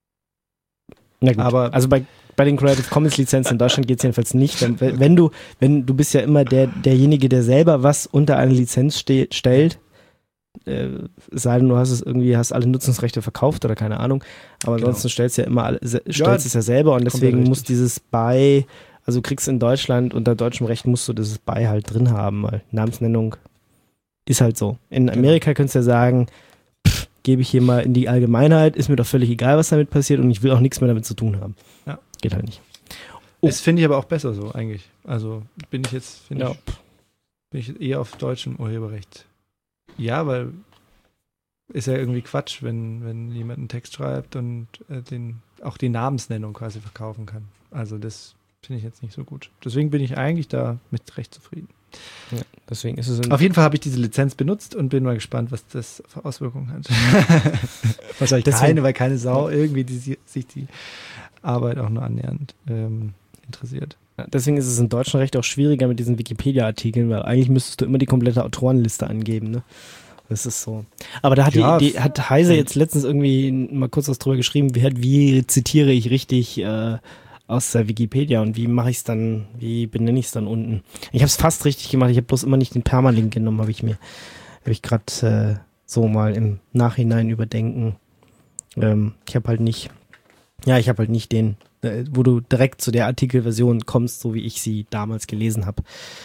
na gut, aber- also bei den Creative Commons Lizenzen in Deutschland geht es jedenfalls nicht. Wenn du bist ja immer derjenige, der selber was unter eine Lizenz stellt, es sei denn, du hast alle Nutzungsrechte verkauft oder keine Ahnung, aber Genau. ansonsten stellst du ja immer es ja selber und komplett deswegen muss richtig. dieses bei, also du kriegst in Deutschland unter deutschem Recht musst du dieses bei halt drin haben, weil Namensnennung ist halt so. In Amerika könntest du ja sagen, gebe ich hier mal in die Allgemeinheit, ist mir doch völlig egal, was damit passiert und ich will auch nichts mehr damit zu tun haben. Ja. Geht halt nicht. Das finde ich aber auch besser so eigentlich. Also bin ich jetzt, Ja. bin ich eher auf deutschem Urheberrecht. Ja, weil ist ja irgendwie Quatsch, wenn jemand einen Text schreibt und auch die Namensnennung quasi verkaufen kann. Also das finde ich jetzt nicht so gut. Deswegen bin ich eigentlich da mit recht zufrieden. Ja, deswegen ist es Auf jeden Fall habe ich diese Lizenz benutzt und bin mal gespannt, was das für Auswirkungen hat. Wahrscheinlich Deswegen- keine, weil keine Sau irgendwie sich die Arbeit auch nur annähernd interessiert. Deswegen ist es im deutschen Recht auch schwieriger mit diesen Wikipedia-Artikeln, weil eigentlich müsstest du immer die komplette Autorenliste angeben, ne? Das ist so. Aber da hat Ja, hat Heise jetzt letztens irgendwie mal kurz was drüber geschrieben, wie zitiere ich richtig aus der Wikipedia und wie mache ich es dann, wie benenne ich es dann unten. Ich habe es fast richtig gemacht, ich habe bloß immer nicht den Permalink genommen, habe ich gerade so mal im Nachhinein überdenken. Ich habe halt nicht den, wo du direkt zu der Artikelversion kommst, so wie ich sie damals gelesen habe.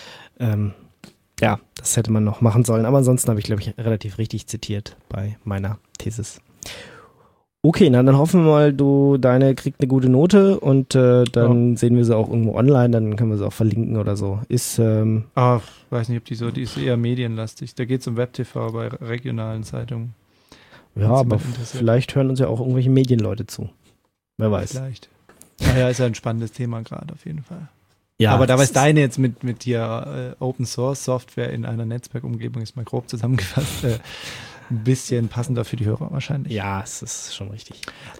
Ja, das hätte man noch machen sollen, aber ansonsten habe ich, glaube ich, relativ richtig zitiert bei meiner Thesis. Okay, na dann hoffen wir mal, deine kriegt eine gute Note und dann sehen wir sie auch irgendwo online, dann können wir sie auch verlinken oder so. Ist, Weiß nicht, ob die ist eher medienlastig. Da geht es um WebTV bei regionalen Zeitungen. ja, wenn's aber jemand interessiert. vielleicht hören uns ja auch irgendwelche Medienleute zu. Wer weiß. Vielleicht. Naja, ist ja ein spannendes Thema gerade auf jeden Fall. Ja, aber da das ist deine jetzt mit dir Open Source Software in einer Netzwerkumgebung ist mal grob zusammengefasst. Ein bisschen passender für die Hörer wahrscheinlich. Ja, es ist schon richtig.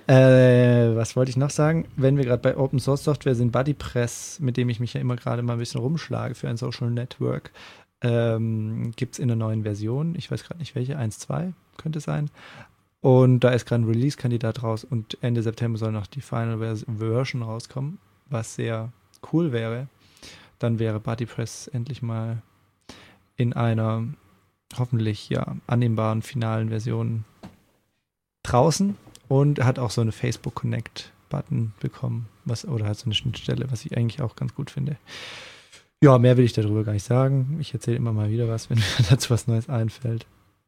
Was wollte ich noch sagen? Wenn wir gerade bei Open Source Software sind, BuddyPress, mit dem ich mich ja immer gerade mal ein bisschen rumschlage für ein Social Network, gibt es in einer neuen Version. Ich weiß gerade nicht welche, 1.2 könnte es sein. Und da ist gerade ein Release-Kandidat raus und Ende September soll noch die Final Version rauskommen, was sehr cool wäre. Dann wäre BuddyPress endlich mal in einer hoffentlich annehmbaren finalen Version draußen und hat auch so eine Facebook Connect Button bekommen, oder hat so eine Schnittstelle, was ich eigentlich auch ganz gut finde. Ja, mehr will ich darüber gar nicht sagen. Ich erzähle immer mal wieder was, wenn mir dazu was Neues einfällt.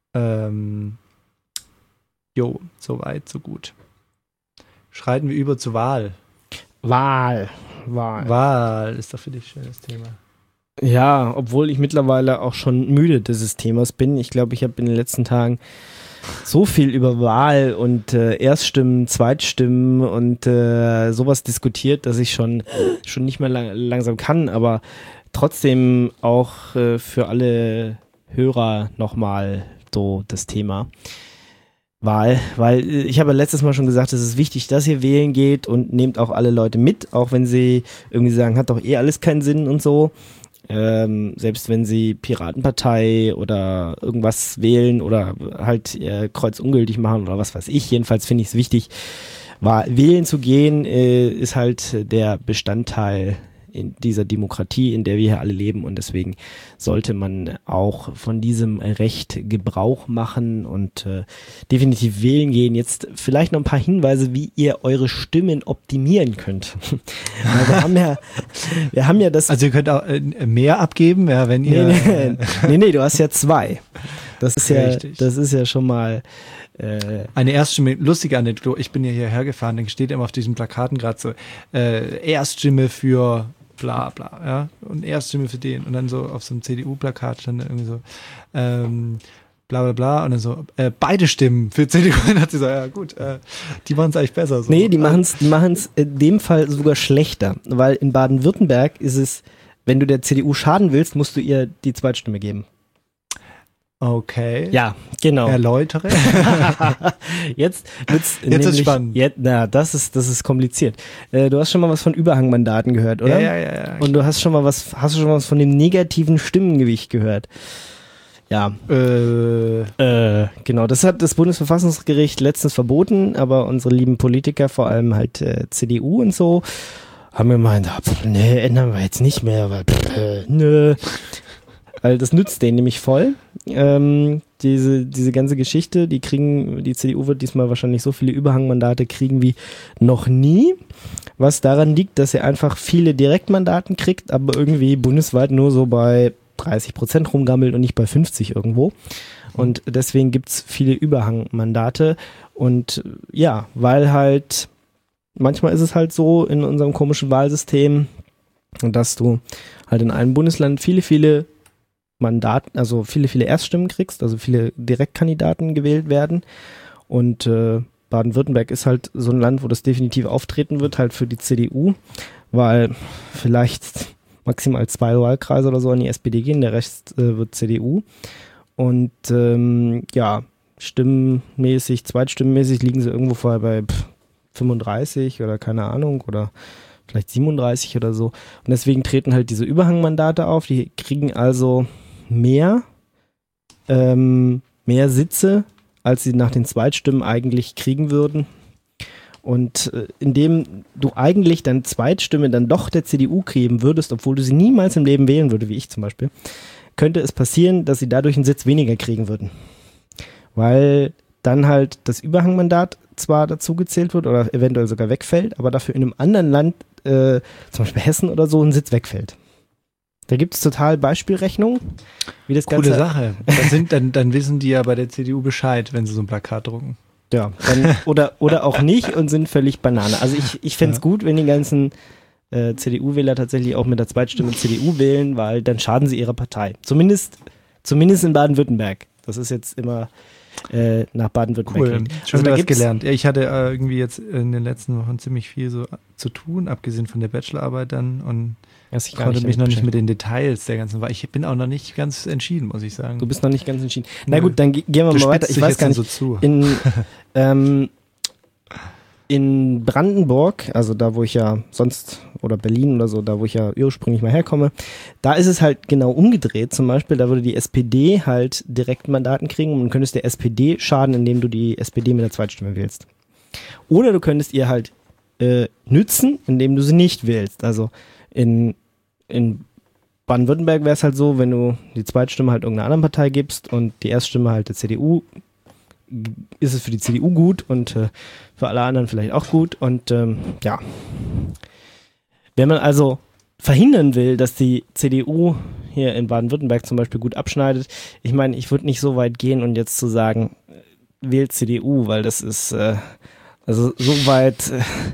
Soweit, so gut. Schreiten wir über zur Wahl. Wahl. Wahl ist doch für dich ein schönes Thema. Ja, obwohl ich mittlerweile auch schon müde dieses Themas bin. Ich glaube, ich habe in den letzten Tagen so viel über Wahl und Erststimmen, Zweitstimmen und sowas diskutiert, dass ich schon nicht mehr langsam kann, aber trotzdem auch für alle Hörer nochmal so das Thema. Wahl, weil ich habe letztes Mal schon gesagt, es ist wichtig, dass ihr wählen geht und nehmt auch alle Leute mit, auch wenn sie irgendwie sagen, hat doch eh alles keinen Sinn und so. Selbst wenn sie Piratenpartei oder irgendwas wählen oder halt Kreuz ungültig machen oder was weiß ich. Jedenfalls finde ich es wichtig, wählen zu gehen, ist halt der Bestandteil in dieser Demokratie, in der wir hier alle leben, und deswegen sollte man auch von diesem Recht Gebrauch machen und definitiv wählen gehen. Jetzt vielleicht noch ein paar Hinweise, wie ihr eure Stimmen optimieren könnt. Weil wir haben ja das... Also ihr könnt auch mehr abgeben, ja, wenn ihr... Nee, du hast ja 2. Das ist Richtig. Das ist ja schon mal... Eine Erststimme, lustige Anekdote, ich bin ja hierher gefahren, dann steht immer auf diesen Plakaten gerade so, Erststimme für bla bla, ja, und Erststimme für den, und dann so auf so einem CDU-Plakat stand dann irgendwie so, bla bla bla, und dann so, beide Stimmen für CDU, und dann hat sie so, ja gut, die machen es eigentlich besser. So. Nee, die machen's in dem Fall sogar schlechter, weil in Baden-Württemberg ist es, wenn du der CDU schaden willst, musst du ihr die Zweitstimme geben. Okay. Ja, genau. Erläutere. Jetzt wird's Jetzt ist spannend. Das ist kompliziert. Du hast schon mal was von Überhangmandaten gehört, oder? Ja. Und hast du schon mal was von dem negativen Stimmengewicht gehört? Ja. Genau, das hat das Bundesverfassungsgericht letztens verboten, aber unsere lieben Politiker, vor allem halt CDU und so, haben gemeint, nee, ändern wir jetzt nicht mehr, weil nö. Weil das nützt denen nämlich voll. Diese ganze Geschichte, die CDU wird diesmal wahrscheinlich so viele Überhangmandate kriegen wie noch nie, was daran liegt, dass sie einfach viele Direktmandaten kriegt, aber irgendwie bundesweit nur so bei 30% rumgammelt und nicht bei 50 irgendwo. Und deswegen gibt's viele Überhangmandate. Und ja, weil halt manchmal ist es halt so in unserem komischen Wahlsystem, dass du halt in einem Bundesland viele Mandaten, also viele Erststimmen kriegst, also viele Direktkandidaten gewählt werden, und Baden-Württemberg ist halt so ein Land, wo das definitiv auftreten wird, halt für die CDU, weil vielleicht maximal 2 Wahlkreise oder so an die SPD gehen, der Rest wird CDU, und zweitstimmenmäßig liegen sie irgendwo vorher bei 35 oder keine Ahnung, oder vielleicht 37 oder so, und deswegen treten halt diese Überhangmandate auf, die kriegen also mehr Sitze, als sie nach den Zweitstimmen eigentlich kriegen würden. Und indem du eigentlich deine Zweitstimme dann doch der CDU geben würdest, obwohl du sie niemals im Leben wählen würde, wie ich zum Beispiel, könnte es passieren, dass sie dadurch einen Sitz weniger kriegen würden. Weil dann halt das Überhangmandat zwar dazu gezählt wird oder eventuell sogar wegfällt, aber dafür in einem anderen Land, zum Beispiel Hessen oder so, ein Sitz wegfällt. Da gibt es total Beispielrechnungen, wie das Ganze... Coole Sache. Dann wissen die ja bei der CDU Bescheid, wenn sie so ein Plakat drucken. Ja, dann, oder auch nicht und sind völlig Banane. Also ich fände es gut, wenn die ganzen CDU-Wähler tatsächlich auch mit der Zweitstimme CDU wählen, weil dann schaden sie ihrer Partei. Zumindest in Baden-Württemberg. Das ist jetzt immer nach Baden-Württemberg. Cool, schon also was gelernt. Ja, ich hatte irgendwie jetzt in den letzten Wochen ziemlich viel so zu tun, abgesehen von der Bachelorarbeit dann, und konnte mich noch nicht mit den Details der ganzen, weil ich bin auch noch nicht ganz entschieden, muss ich sagen. Du bist noch nicht ganz entschieden. Na gut, dann gehen wir mal weiter. Ich weiß gar nicht, so zu. In Brandenburg, also da, wo ich ja sonst, oder Berlin oder so, da, wo ich ja ursprünglich mal herkomme, da ist es halt genau umgedreht. Zum Beispiel, da würde die SPD halt Direktmandaten kriegen und du könntest der SPD schaden, indem du die SPD mit der Zweitstimme wählst. Oder du könntest ihr halt nützen, indem du sie nicht wählst. Also in Baden-Württemberg wäre es halt so, wenn du die Zweitstimme halt irgendeiner anderen Partei gibst und die Erststimme halt der CDU, ist es für die CDU gut und für alle anderen vielleicht auch gut. Und ja, wenn man also verhindern will, dass die CDU hier in Baden-Württemberg zum Beispiel gut abschneidet, ich meine, ich würde nicht so weit gehen und jetzt zu sagen, wählt CDU, weil das ist also so weit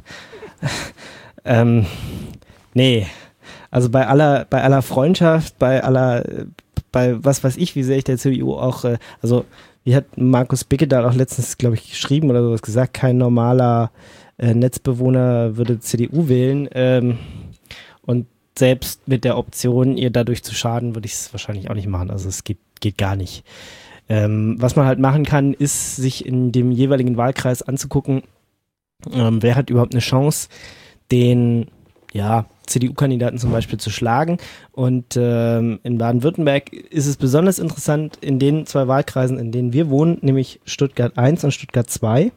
nee. Also bei aller Freundschaft, bei was weiß ich, wie sehr ich der CDU auch, also wie hat Markus Bickedahl auch letztens, glaube ich, geschrieben oder sowas gesagt, kein normaler Netzbewohner würde CDU wählen, und selbst mit der Option, ihr dadurch zu schaden, würde ich es wahrscheinlich auch nicht machen. Also es geht gar nicht. Was man halt machen kann, ist, sich in dem jeweiligen Wahlkreis anzugucken, wer hat überhaupt eine Chance, den CDU-Kandidaten zum Beispiel zu schlagen. Und in Baden-Württemberg ist es besonders interessant in den 2 Wahlkreisen, in denen wir wohnen, nämlich Stuttgart 1 und Stuttgart 2.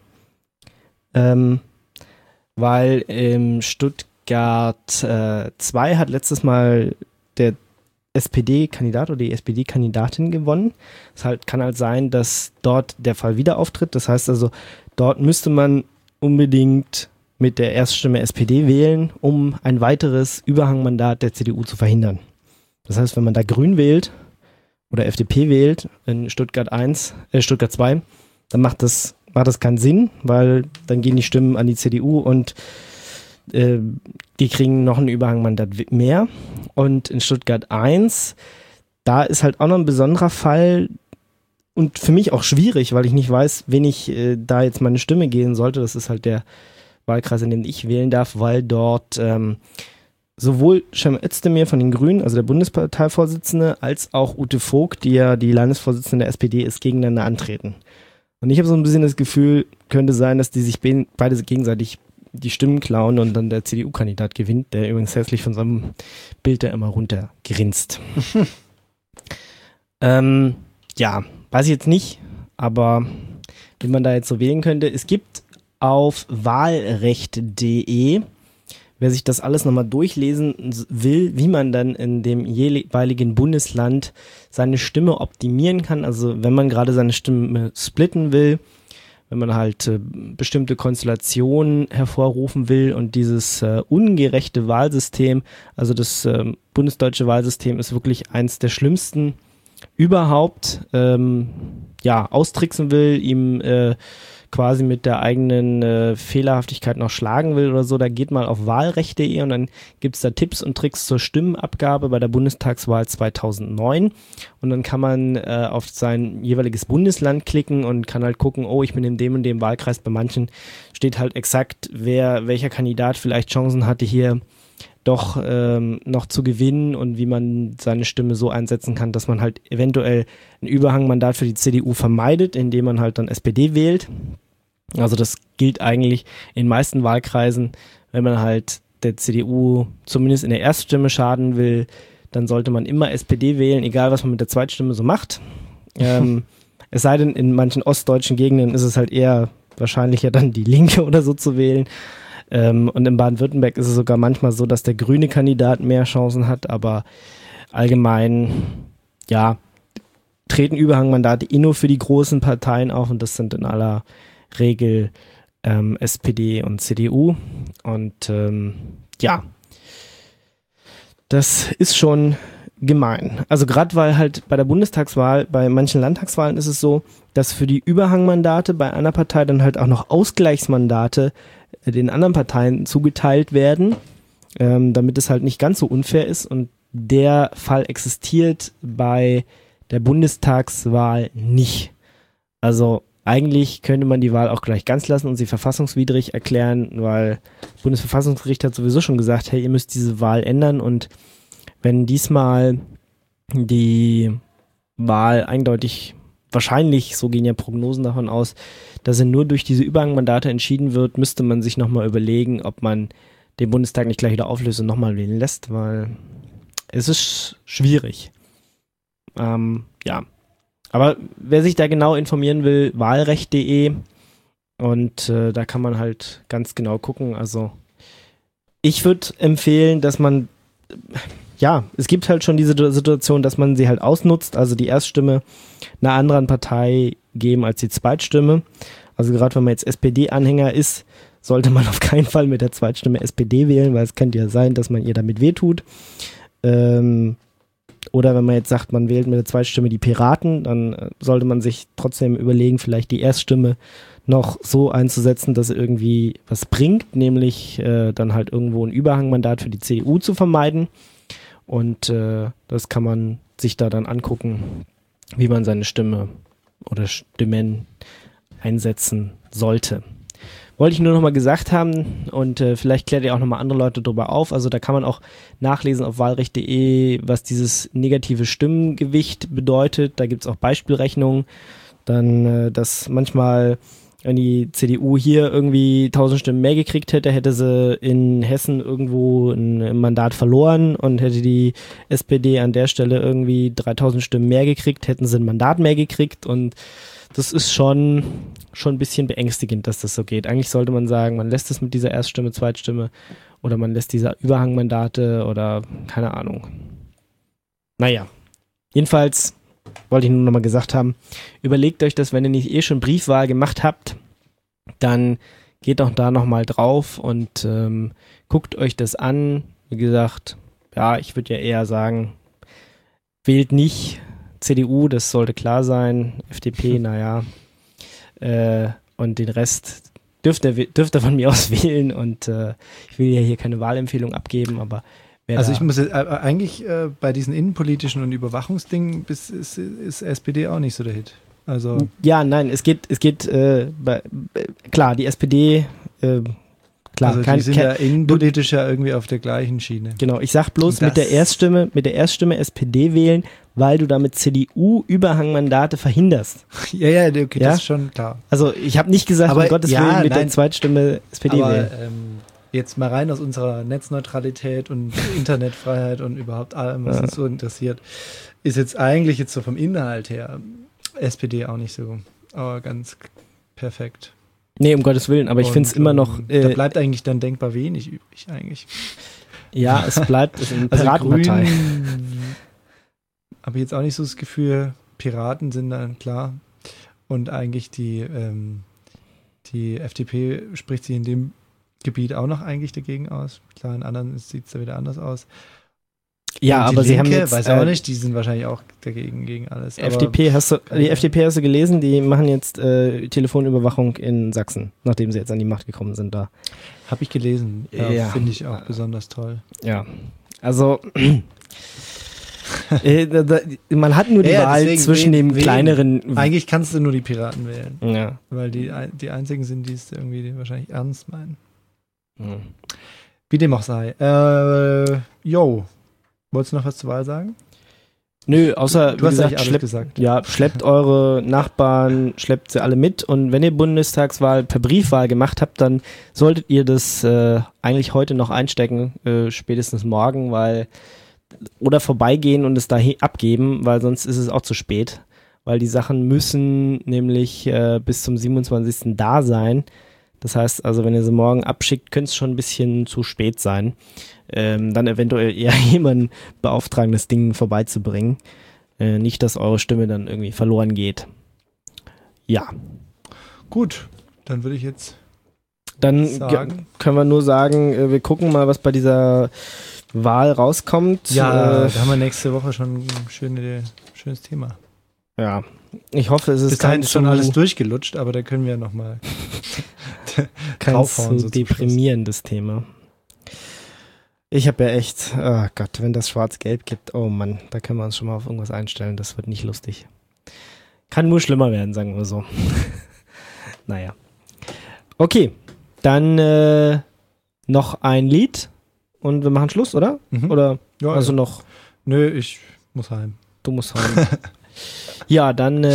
Weil Stuttgart 2 hat letztes Mal der SPD-Kandidat oder die SPD-Kandidatin gewonnen. Es kann halt sein, dass dort der Fall wieder auftritt. Das heißt also, dort müsste man unbedingt mit der Erststimme SPD wählen, um ein weiteres Überhangmandat der CDU zu verhindern. Das heißt, wenn man da Grün wählt oder FDP wählt in Stuttgart 2, dann macht das keinen Sinn, weil dann gehen die Stimmen an die CDU und die kriegen noch ein Überhangmandat mehr. Und in Stuttgart 1, da ist halt auch noch ein besonderer Fall und für mich auch schwierig, weil ich nicht weiß, wen ich da jetzt meine Stimme geben sollte. Das ist halt der Wahlkreis, in dem ich wählen darf, weil dort sowohl Cem Özdemir von den Grünen, also der Bundesparteivorsitzende, als auch Ute Vogt, die ja die Landesvorsitzende der SPD ist, gegeneinander antreten. Und ich habe so ein bisschen das Gefühl, könnte sein, dass die sich beide gegenseitig die Stimmen klauen und dann der CDU-Kandidat gewinnt, der übrigens hässlich von seinem Bild da immer runtergrinst. Weiß ich jetzt nicht, aber wie man da jetzt so wählen könnte. Es gibt auf wahlrecht.de, wer sich das alles nochmal durchlesen will, wie man dann in dem jeweiligen Bundesland seine Stimme optimieren kann. Also wenn man gerade seine Stimme splitten will, wenn man halt bestimmte Konstellationen hervorrufen will und dieses ungerechte Wahlsystem, also das bundesdeutsche Wahlsystem ist wirklich eins der schlimmsten überhaupt, austricksen will, ihm quasi mit der eigenen Fehlerhaftigkeit noch schlagen will oder so, da geht mal auf wahlrecht.de und dann gibt es da Tipps und Tricks zur Stimmenabgabe bei der Bundestagswahl 2009 und dann kann man auf sein jeweiliges Bundesland klicken und kann halt gucken, oh, ich bin in dem und dem Wahlkreis, bei manchen steht halt exakt, welcher Kandidat vielleicht Chancen hatte, hier doch noch zu gewinnen und wie man seine Stimme so einsetzen kann, dass man halt eventuell ein Überhangmandat für die CDU vermeidet, indem man halt dann SPD wählt. Also das gilt eigentlich in den meisten Wahlkreisen, wenn man halt der CDU zumindest in der Erststimme schaden will, dann sollte man immer SPD wählen, egal was man mit der Zweitstimme so macht. Es sei denn, in manchen ostdeutschen Gegenden ist es halt eher wahrscheinlicher, dann die Linke oder so zu wählen. Und in Baden-Württemberg ist es sogar manchmal so, dass der grüne Kandidat mehr Chancen hat, aber allgemein, treten Überhangmandate nur für die großen Parteien auf und das sind in aller Regel SPD und CDU und das ist schon gemein. Also gerade weil halt bei der Bundestagswahl, bei manchen Landtagswahlen ist es so, dass für die Überhangmandate bei einer Partei dann halt auch noch Ausgleichsmandate den anderen Parteien zugeteilt werden, damit es halt nicht ganz so unfair ist und der Fall existiert bei der Bundestagswahl nicht. Also eigentlich könnte man die Wahl auch gleich ganz lassen und sie verfassungswidrig erklären, weil das Bundesverfassungsgericht hat sowieso schon gesagt, hey, ihr müsst diese Wahl ändern und wenn diesmal die Wahl eindeutig wahrscheinlich, so gehen ja Prognosen davon aus, dass er nur durch diese Überhangmandate entschieden wird, müsste man sich nochmal überlegen, ob man den Bundestag nicht gleich wieder auflöst und nochmal wählen lässt, weil es ist schwierig. Aber wer sich da genau informieren will, wahlrecht.de und da kann man halt ganz genau gucken. Also ich würde empfehlen, dass man es gibt halt schon diese Situation, dass man sie halt ausnutzt, also die Erststimme einer anderen Partei geben als die Zweitstimme. Also gerade wenn man jetzt SPD-Anhänger ist, sollte man auf keinen Fall mit der Zweitstimme SPD wählen, weil es könnte ja sein, dass man ihr damit wehtut. Oder wenn man jetzt sagt, man wählt mit der Zweitstimme die Piraten, dann sollte man sich trotzdem überlegen, vielleicht die Erststimme noch so einzusetzen, dass irgendwie was bringt, nämlich dann halt irgendwo ein Überhangmandat für die CDU zu vermeiden. Und das kann man sich da dann angucken, wie man seine Stimme oder Stimmen einsetzen sollte. wollte ich nur nochmal gesagt haben und vielleicht klärt ihr auch nochmal andere Leute drüber auf. Also da kann man auch nachlesen auf wahlrecht.de, was dieses negative Stimmengewicht bedeutet. Da gibt es auch Beispielrechnungen. Dann, dass manchmal, wenn die CDU hier irgendwie 1000 Stimmen mehr gekriegt hätte, hätte sie in Hessen irgendwo ein Mandat verloren und hätte die SPD an der Stelle irgendwie 3000 Stimmen mehr gekriegt, hätten sie ein Mandat mehr gekriegt und das ist schon ein bisschen beängstigend, dass das so geht. Eigentlich sollte man sagen, man lässt es mit dieser Erststimme, Zweitstimme oder man lässt diese Überhangmandate oder keine Ahnung. Naja, jedenfalls wollte ich nur nochmal gesagt haben, überlegt euch das, wenn ihr nicht schon Briefwahl gemacht habt, dann geht doch da nochmal drauf und guckt euch das an. Wie gesagt, ja, ich würde ja eher sagen, wählt nicht CDU, das sollte klar sein, FDP, naja, und den Rest dürft ihr von mir aus wählen und ich will ja hier keine Wahlempfehlung abgeben, aber also ich muss jetzt, eigentlich bei diesen innenpolitischen und Überwachungsdingen ist SPD auch nicht so der Hit. Also ja, nein, es geht klar, die SPD klar, also die sind ja innenpolitisch ja irgendwie auf der gleichen Schiene. Genau, ich sag bloß mit der Erststimme SPD wählen, weil du damit CDU-Überhangmandate verhinderst. Ja, okay, ja? Das ist schon klar. Also ich habe nicht gesagt, um Gottes Willen mit der Zweitstimme SPD wählen. Jetzt mal rein aus unserer Netzneutralität und Internetfreiheit und überhaupt allem, was uns so interessiert, ist jetzt eigentlich jetzt so vom Inhalt her SPD auch nicht so ganz perfekt. Nee, um Gottes Willen, aber ich finde es immer noch... da bleibt eigentlich dann denkbar wenig übrig eigentlich. Ja, es bleibt eine Piratenpartei. Aber jetzt auch nicht so das Gefühl, Piraten sind dann klar und eigentlich die FDP spricht sich in dem Gebiet auch noch eigentlich dagegen aus. Klar, in anderen sieht es da wieder anders aus. Ja, aber Linke, sie haben jetzt... weiß auch nicht, die sind wahrscheinlich auch dagegen gegen alles. Die FDP hast du gelesen, die machen jetzt Telefonüberwachung in Sachsen, nachdem sie jetzt an die Macht gekommen sind da. Habe ich gelesen. Ja. Finde ich auch besonders toll. Ja, also... man hat nur die Wahl zwischen dem kleineren... Eigentlich kannst du nur die Piraten wählen. Ja. Weil die einzigen sind, die es irgendwie wahrscheinlich ernst meinen. Mhm. Wie dem auch sei. Wolltest du noch was zur Wahl sagen? Nö, außer, du hast gesagt, alles gesagt. Ja, schleppt eure Nachbarn, schleppt sie alle mit und wenn ihr Bundestagswahl per Briefwahl gemacht habt, dann solltet ihr das eigentlich heute noch einstecken, spätestens morgen, oder vorbeigehen und es da abgeben, weil sonst ist es auch zu spät, weil die Sachen müssen nämlich bis zum 27. da sein. Das heißt also, wenn ihr sie morgen abschickt, könnte es schon ein bisschen zu spät sein. Dann eventuell eher jemanden beauftragen, das Ding vorbeizubringen. Nicht, dass eure Stimme dann irgendwie verloren geht. Ja. Gut, dann würde ich jetzt dann können wir nur sagen, wir gucken mal, was bei dieser Wahl rauskommt. Ja, da haben wir nächste Woche schon ein schönes Thema. Ja, ich hoffe, es ist bis dahin ist schon alles durchgelutscht, aber da können wir nochmal kein so deprimierendes Thema. Ich habe ja echt, oh Gott, wenn das Schwarz-Gelb gibt, oh Mann, da können wir uns schon mal auf irgendwas einstellen, das wird nicht lustig. Kann nur schlimmer werden, sagen wir so. Naja. Okay, dann noch ein Lied und wir machen Schluss, oder? Mhm. Oder ja, also noch? Nö, ich muss heim. Du musst heim. Ja, dann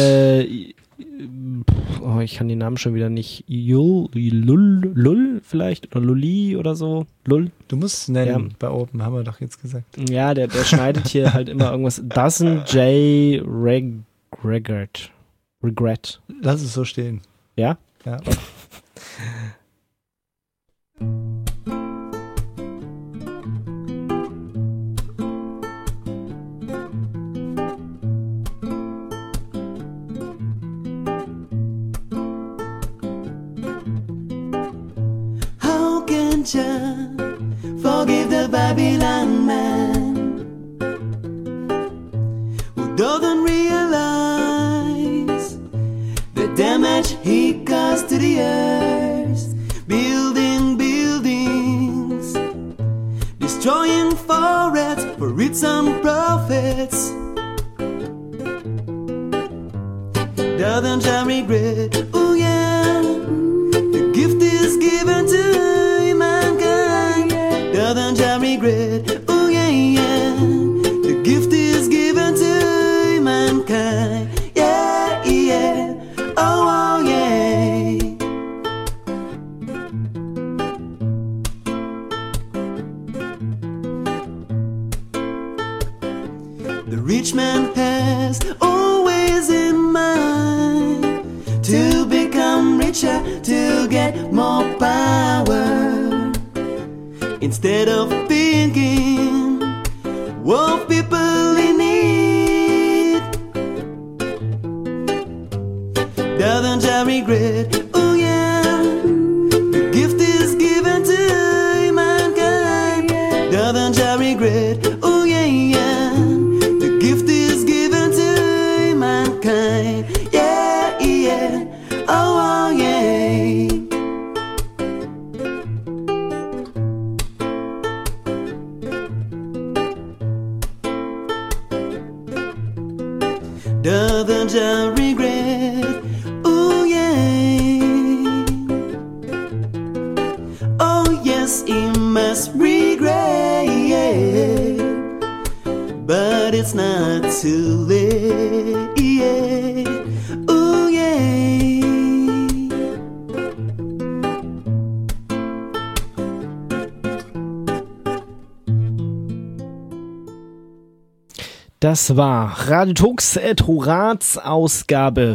ich kann den Namen schon wieder nicht. Lull vielleicht oder Lulli oder so. Lull. Du musst es nennen, bei Open, haben wir doch jetzt gesagt. Ja, der schneidet hier halt immer irgendwas. Doesn't J. Regret. Lass es so stehen. Ja? Ja. Forgive the Babylon man who doesn't realize the damage he caused to the earth, building buildings, destroying forests for its own profits. Doesn't shall regret, oh yeah, the gift is yes, always in mind. To become richer, to get more power. Instead of thinking of people in need. Doesn't I regret? Oh yeah, the gift is given to mankind. Doesn't I regret? Oh yeah, yeah, the gift is given to mankind. Yeah, yeah, oh yeah. Doesn't I regret? Oh yeah. Oh yes, he must regret. But it's not too late. Oh yeah. Das war Radio Tux et Horaz Ausgabe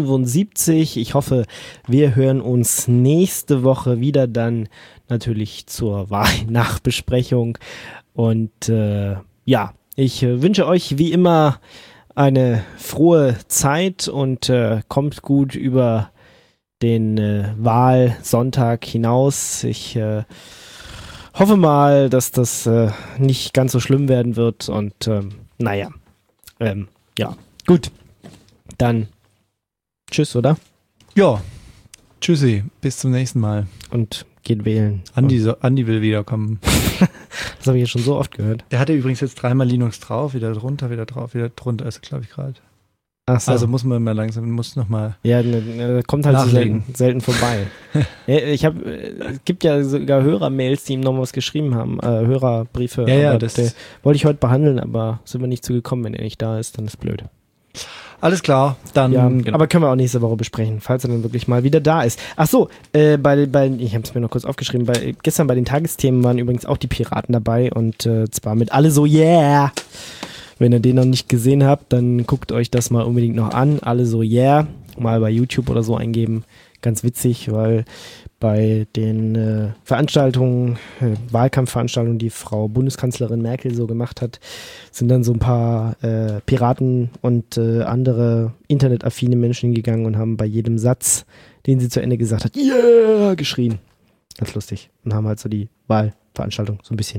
75. Ich hoffe, wir hören uns nächste Woche wieder, dann natürlich zur Wahlnachbesprechung. Und ja, ich wünsche euch wie immer eine frohe Zeit und kommt gut über den Wahlsonntag hinaus. Ich hoffe mal, dass das nicht ganz so schlimm werden wird und naja, ja, gut. Dann tschüss, oder? Ja, tschüssi, bis zum nächsten Mal. Und geht wählen. Andi will wiederkommen. Das habe ich ja schon so oft gehört. Der hatte übrigens jetzt 3-mal Linux drauf, wieder drunter, wieder drauf, wieder drunter, also glaube ich gerade. Ach so. Also muss man mal langsam, muss nochmal. Ja, kommt halt so selten vorbei. Ja, es gibt ja sogar Hörermails, die ihm noch was geschrieben haben, Hörerbriefe. Ja, das wollte ich heute behandeln, aber sind wir nicht zugekommen. Wenn er nicht da ist, dann ist blöd. Alles klar, dann. Ja, genau. Aber können wir auch nächste Woche besprechen, falls er dann wirklich mal wieder da ist. Ach so, ich habe es mir noch kurz aufgeschrieben, gestern bei den Tagesthemen waren übrigens auch die Piraten dabei und zwar mit alle so, yeah! Wenn ihr den noch nicht gesehen habt, dann guckt euch das mal unbedingt noch an. Alle so, yeah, mal bei YouTube oder so eingeben. Ganz witzig, weil bei den Veranstaltungen, Wahlkampfveranstaltungen, die Frau Bundeskanzlerin Merkel so gemacht hat, sind dann so ein paar Piraten und andere internetaffine Menschen hingegangen und haben bei jedem Satz, den sie zu Ende gesagt hat, yeah, geschrien. Ganz lustig. Und haben halt so die Wahlveranstaltung so ein bisschen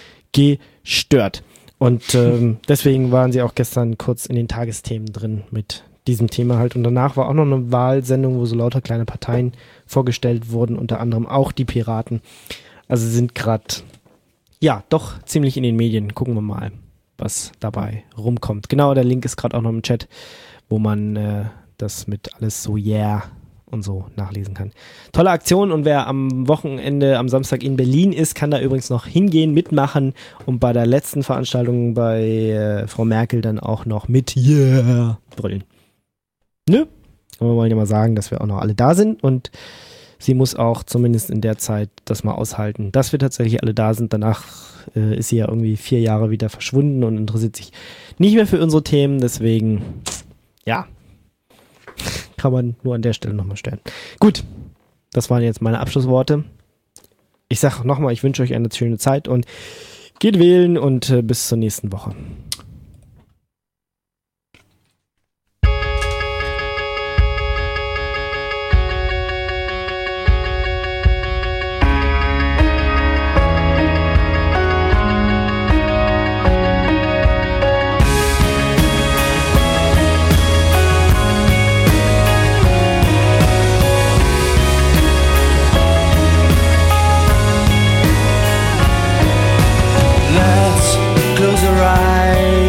gestört. Und deswegen waren sie auch gestern kurz in den Tagesthemen drin mit diesem Thema halt. Und danach war auch noch eine Wahlsendung, wo so lauter kleine Parteien vorgestellt wurden, unter anderem auch die Piraten. Also sie sind gerade, ja, doch ziemlich in den Medien. Gucken wir mal, was dabei rumkommt. Genau, der Link ist gerade auch noch im Chat, wo man das mit alles so yeah und so nachlesen kann. Tolle Aktion, und wer am Wochenende, am Samstag in Berlin ist, kann da übrigens noch hingehen, mitmachen und bei der letzten Veranstaltung bei Frau Merkel dann auch noch mit yeah brüllen. Nö, aber wir wollen ja mal sagen, dass wir auch noch alle da sind, und sie muss auch zumindest in der Zeit das mal aushalten, dass wir tatsächlich alle da sind. Danach ist sie ja irgendwie 4 Jahre wieder verschwunden und interessiert sich nicht mehr für unsere Themen, deswegen ja, kann man nur an der Stelle nochmal stellen. Gut, das waren jetzt meine Abschlussworte. Ich sage nochmal, ich wünsche euch eine schöne Zeit und geht wählen und bis zur nächsten Woche. Close your eyes.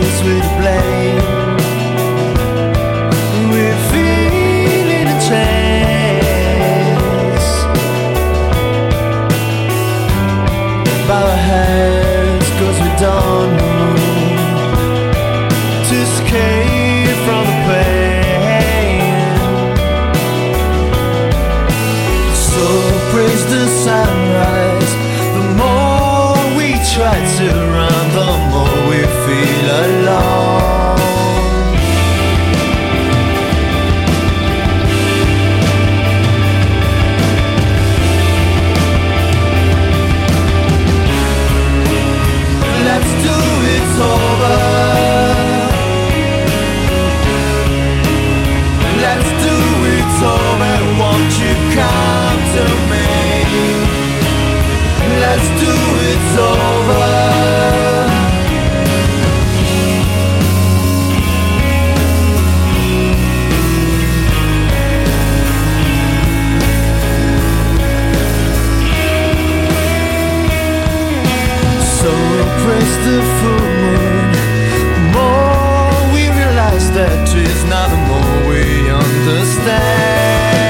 now the more we understand.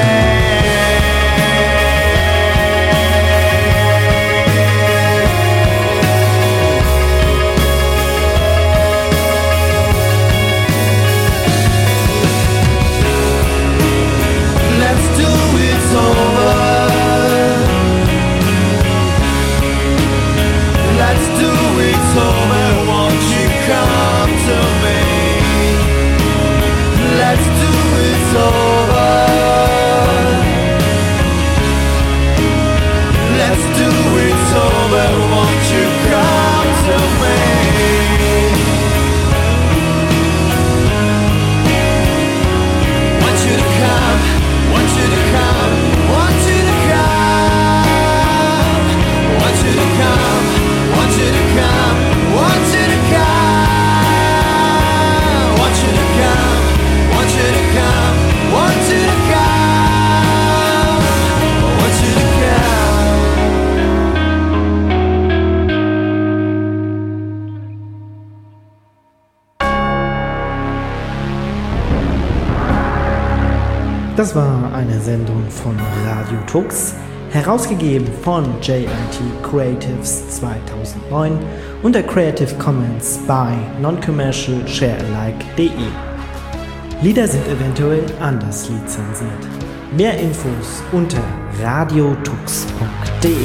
Das war eine Sendung von Radio Tux, herausgegeben von JIT Creatives 2009 unter Creative Commons by Non-Commercial Sharealike.de. Lieder sind eventuell anders lizenziert. Mehr Infos unter radiotux.de.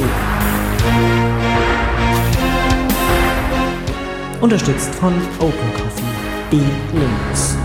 Unterstützt von Open Coffee, B-Linux.